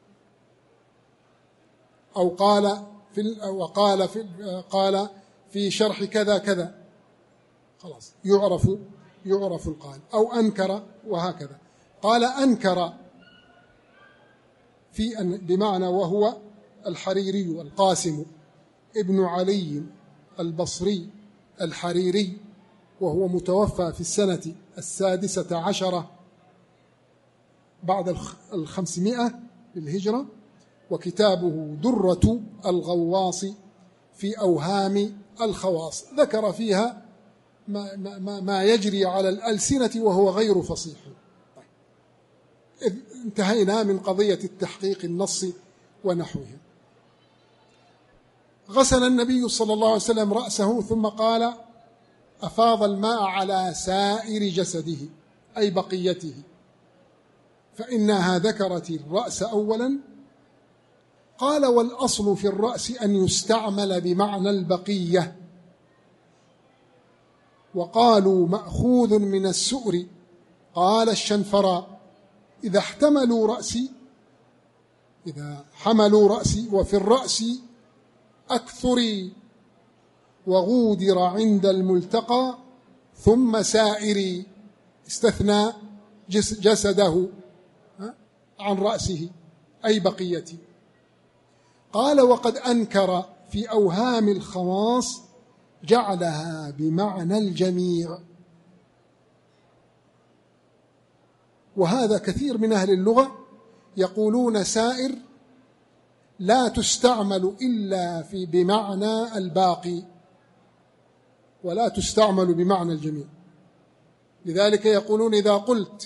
أو قال في وقال في قال في شرح كذا كذا، خلاص يعرف يعرف القائل. أو أنكر، وهكذا. قال أنكر في أن بمعنى وهو الحريري القاسم ابن علي البصري الحريري، وهو متوفى في السنة السادسة عشرة بعد الخمسمائة للهجرة، وكتابه درة الغواص في أوهام الخواص، ذكر فيها ما, ما, ما يجري على الألسنة وهو غير فصيح. انتهينا من قضية التحقيق النصي ونحوها. غسل النبي صلى الله عليه وسلم رأسه ثم قال: أفاض الماء على سائر جسده، أي بقيته، فإنها ذكرت الرأس أولا. قال: والأصل في الرأس أن يستعمل بمعنى البقية، وقالوا مأخوذ من السؤر. قال الشنفراء: إذا احتملوا رأسي إذا حملوا رأسي وفي الرأس أكثري، وغودر عند الملتقى ثم سائري، استثنى جسده عن رأسه أي بقيتي. قال: وقد أنكر في أوهام الخواص جعلها بمعنى الجميع، وهذا كثير من أهل اللغة يقولون سائر لا تستعمل إلا في بمعنى الباقي، ولا تستعمل بمعنى الجميع. لذلك يقولون إذا قلت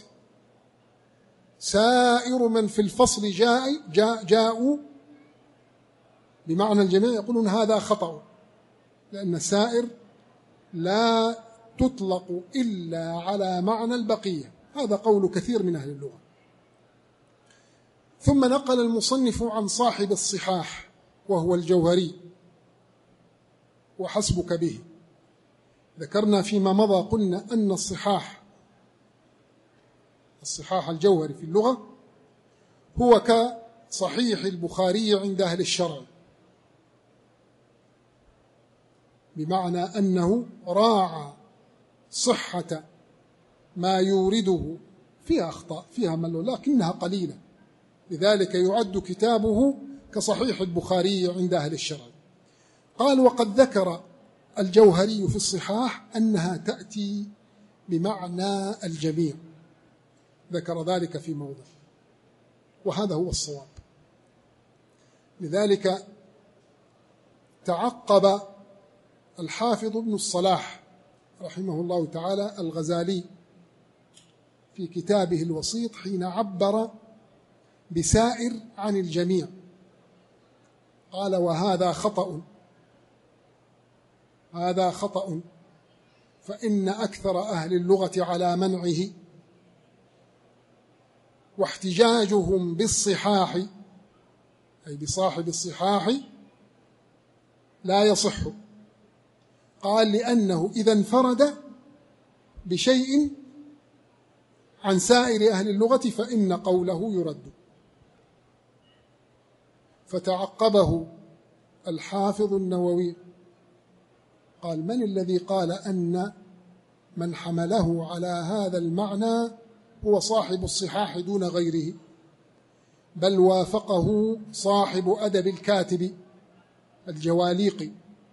سائر من في الفصل جاء جاء جاءوا بمعنى الجميع، يقولون هذا خطأ، لأن سائر لا تطلق إلا على معنى البقية. هذا قول كثير من أهل اللغة. ثم نقل المصنف عن صاحب الصحاح وهو الجوهري: وحسبك به. ذكرنا فيما مضى قلنا أن الصحاح الصحاح الجوهري في اللغة هو كصحيح البخاري عند أهل الشرع، بمعنى أنه راعى صحة ما يورده، فيها أخطاء فيها ملل لكنها قليلة، لذلك يعد كتابه كصحيح البخاري عند أهل الشرع. قال: وقد ذكر الجوهري في الصحاح أنها تأتي بمعنى الجميع، ذكر ذلك في موضع، وهذا هو الصواب. لذلك تعقب الحافظ ابن الصلاح رحمه الله تعالى الغزالي في كتابه الوسيط حين عبر بسائر عن الجميع، قال: وهذا خطأ هذا خطأ فإن أكثر أهل اللغة على منعه، واحتجاجهم بالصحاح أي بصاحب الصحاح لا يصح. قال: لأنه إذا انفرد بشيء عن سائر أهل اللغة فإن قوله يرد. فتعقبه الحافظ النووي قال: من الذي قال أن من حمله على هذا المعنى هو صاحب الصحاح دون غيره؟ بل وافقه صاحب أدب الكاتب الجواليقي.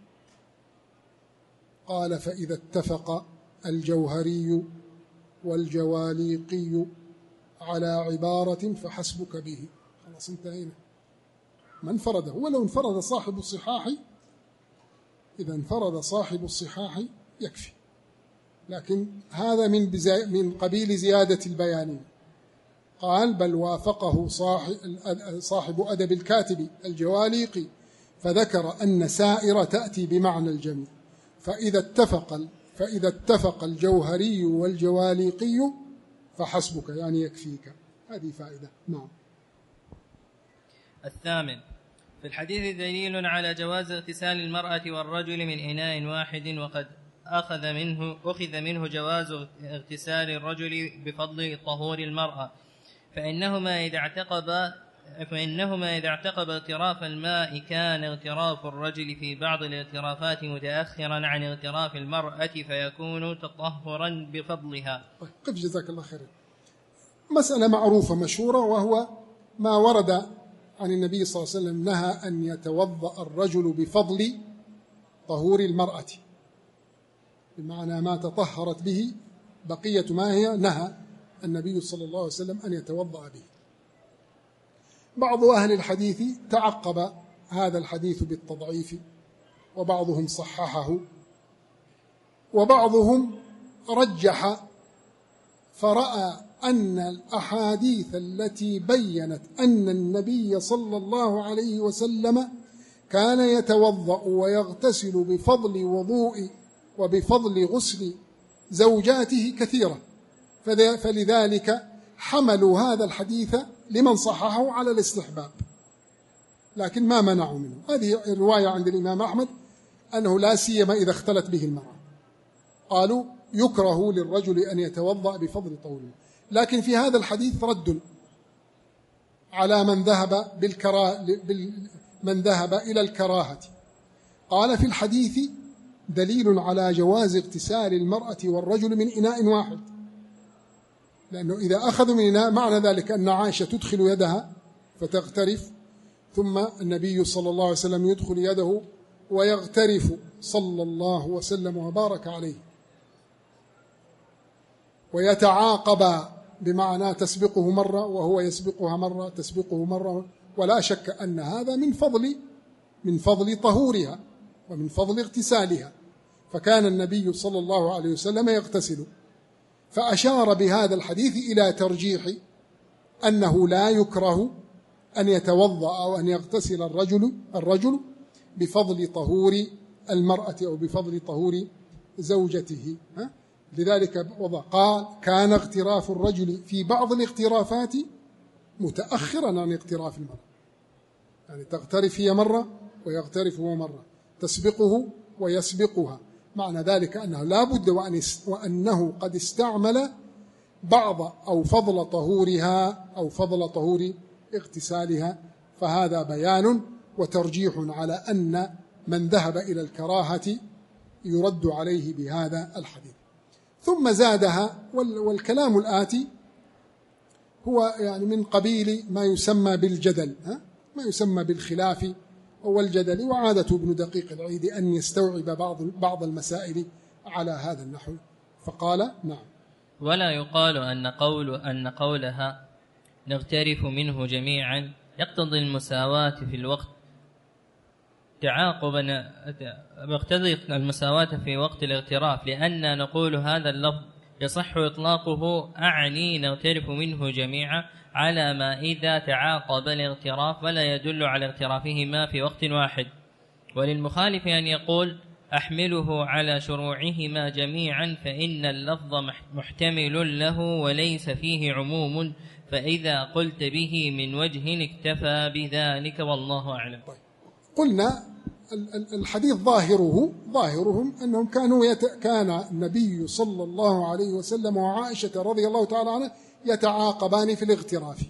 قال: فإذا اتفق الجوهري والجواليقي على عبارة فحسبك به. خلاص انتهينا. ما انفرده، ولو انفرد صاحب الصحاح، إذا انفرد صاحب الصحاح يكفي، لكن هذا من, من قبيل زيادة البيانين. قال: بل وافقه صاحب أدب الكاتب الجواليقي فذكر أن سائر تأتي بمعنى الجميع، فإذا اتفق فإذا اتفق الجوهري والجواليقي فحسبك، يعني يكفيك. هذه فائدة. نعم. الثامن: في الحديث دليل على جواز اغتسال المرأة والرجل من إناء واحد، وقد أخذ منه أخذ منه جواز اغتسال الرجل بفضل طهور المرأة، فإنهما إذا اعتقب فإنهما إذا اعتقب اغتراف الماء كان اغتراف الرجل في بعض الاغترافات متأخرا عن اغتراف المرأة فيكون تطهرا بفضلها. قف جزاك الله خير. مسألة معروفة مشهورة، وهو ما ورد عن النبي صلى الله عليه وسلم نهى أن يتوضأ الرجل بفضل طهور المرأة، بمعنى ما تطهرت به بقية ما هي نهى النبي صلى الله عليه وسلم أن يتوضأ به. بعض أهل الحديث تعقب هذا الحديث بالتضعيف، وبعضهم صححه، وبعضهم رجح فرأى أن الأحاديث التي بيّنت أن النبي صلى الله عليه وسلم كان يتوضأ ويغتسل بفضل وضوء وبفضل غسل زوجاته كثيرة، فلذلك حملوا هذا الحديث لمن صححه على الاستحباب، لكن ما منعوا منه. هذه الرواية عند الإمام أحمد أنه لا سيما إذا اختلت به المرأة، قالوا يكره للرجل أن يتوضأ بفضل طوله. لكن في هذا الحديث رد على من ذهب بالكرا من ذهب إلى الكراهة. قال في الحديث دليل على جواز اغتسال المرأة والرجل من إناء واحد، لأنه إذا أخذوا من إناء معنى ذلك أن عائشة تدخل يدها فتغترف، ثم النبي صلى الله عليه وسلم يدخل يده ويغترف صلى الله وسلم وبارك عليه، ويتعاقب، بمعنى تسبقه مرة وهو يسبقها مرة، تسبقه مرة. ولا شك أن هذا من فضل من فضل طهورها ومن فضل اغتسالها، فكان النبي صلى الله عليه وسلم يغتسل. فأشار بهذا الحديث إلى ترجيح أنه لا يكره أن يتوضأ أو أن يغتسل الرجل الرجل بفضل طهور المرأة أو بفضل طهور زوجته. لذلك وضع قال كان اغتراف الرجل في بعض الاغترافات متأخرا عن اغتراف المرأة، يعني تغترف هي مرة ويغترف هو مرة، تسبقه ويسبقها، معنى ذلك أنه لا بد وأنه قد استعمل بعض أو فضل طهورها أو فضل طهور اغتسالها. فهذا بيان وترجيح على أن من ذهب إلى الكراهة يرد عليه بهذا الحديث. ثم زادها، والكلام الآتي هو يعني من قبيل ما يسمى بالجدل، ما يسمى بالخلاف والجدل، وعادة ابن دقيق العيد أن يستوعب بعض بعض المسائل على هذا النحو. فقال نعم. ولا يقال أن قول أن قولها نغترف منه جميعا يقتضي المساواة في الوقت تعاقبا يقتضي المساواة في وقت الاغتراف، لأن نقول هذا اللفظ يصح إطلاقه أعني نغترف منه جميعا على ما إذا تعاقب الاغتراف ولا يدل على اغترافهما في وقت واحد. وللمخالف أن يقول أحمله على شروعهما جميعا، فإن اللفظ محتمل له وليس فيه عموم، فإذا قلت به من وجه اكتفى بذلك والله أعلم. قلنا الحديث ظاهره ظاهرهم أنهم كانوا يت... كان النبي صلى الله عليه وسلم وعائشة رضي الله تعالى عنها يتعاقبان في الاغتراف.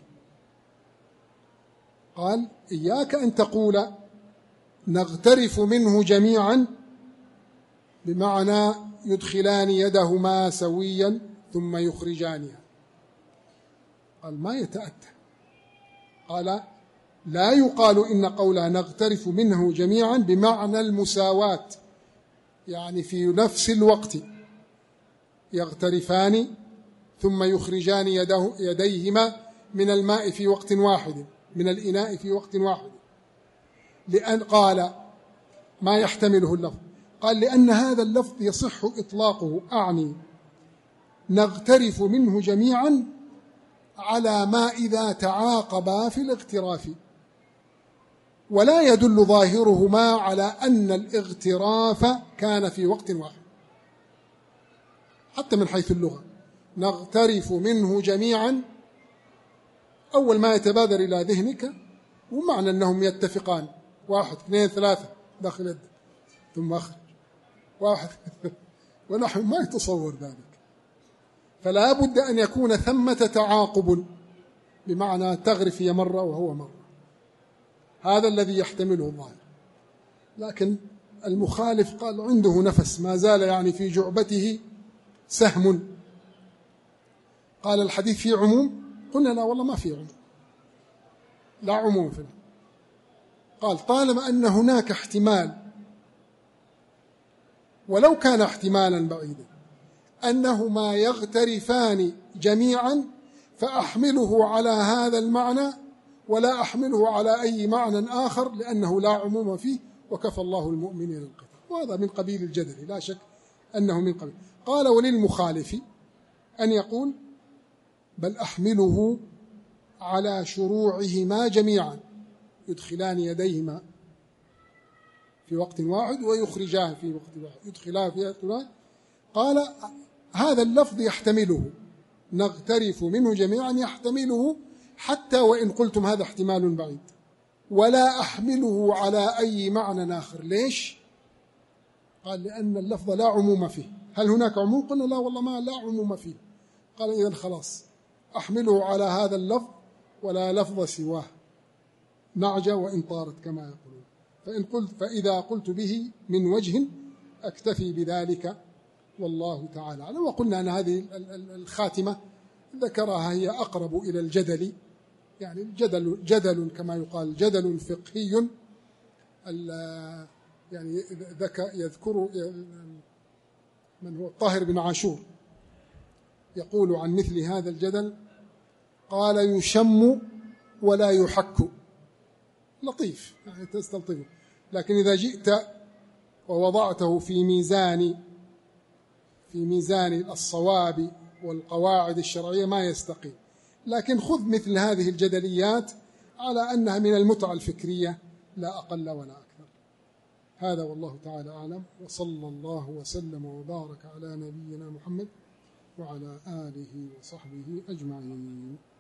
قال إياك أن تقول نغترف منه جميعا بمعنى يدخلان يدهما سويا ثم يخرجانها، قال ما يتأتى. قال لا يقال إن قولها نغترف منه جميعا بمعنى المساواة، يعني في نفس الوقت يغترفان ثم يخرجان يده يديهما من الماء في وقت واحد، من الإناء في وقت واحد. لأن قال ما يحتمله اللفظ، قال لأن هذا اللفظ يصح إطلاقه أعني نغترف منه جميعا على ما إذا تعاقبا في الاغتراف، ولا يدل ظاهرهما على أن الاغتراف كان في وقت واحد حتى من حيث اللغة. نغترف منه جميعا أول ما يتبادر إلى ذهنك ومعنى أنهم يتفقان، واحد اثنين ثلاثة داخل يد ثم أخرج واحد ونحن ما يتصور ذلك. فلا بد أن يكون ثمة تعاقب، بمعنى تغرف هي مرة وهو مرة، هذا الذي يحتمله الظاهر. لكن المخالف قال عنده نفس ما زال يعني في جعبته سهم. قال الحديث فيه عموم، قلنا لا والله ما فيه عموم، لا عموم فيه. قال طالما أن هناك احتمال ولو كان احتمالا بعيدا أنهما يغترفان جميعا فأحمله على هذا المعنى ولا أحمله على أي معنى آخر لأنه لا عموم فيه وكفى الله المؤمنين القتال. وهذا من قبيل الجدل لا شك أنه من قبيل. قال وللمخالف أن يقول بل أحمله على شروعهما جميعا يدخلان يديهما في وقت واحد ويخرجاه في وقت واحد يدخلاه في وقت واحد. قال هذا اللفظ يحتمله نغترف منه جميعا يحتمله حتى وإن قلتم هذا احتمال بعيد ولا أحمله على أي معنى آخر. ليش؟ قال لأن اللفظ لا عموم فيه. هل هناك عموم؟ قلنا لا والله ما لا عموم فيه. قال إذن خلاص أحمله على هذا اللفظ ولا لفظ سواه نعجة وإن طارت كما يقولون. فإن قلت فإذا قلت به من وجه أكتفي بذلك والله تعالى أعلم. وقلنا أن هذه الخاتمة ذكرها هي أقرب إلى الجدل، يعني الجدل جدل كما يقال جدل فقهي. يعني ذكر يذكر من هو الطاهر بن عاشور يقول عن مثل هذا الجدل قال يشم ولا يحك. لطيف يعني تستلطفه، لكن إذا جئت ووضعته في ميزان في ميزان الصواب والقواعد الشرعية ما يستقيم. لكن خذ مثل هذه الجدليات على أنها من المتعة الفكرية لا أقل ولا أكثر. هذا والله تعالى أعلم، وصلى الله وسلم وبارك على نبينا محمد وعلى آله وصحبه أجمعين.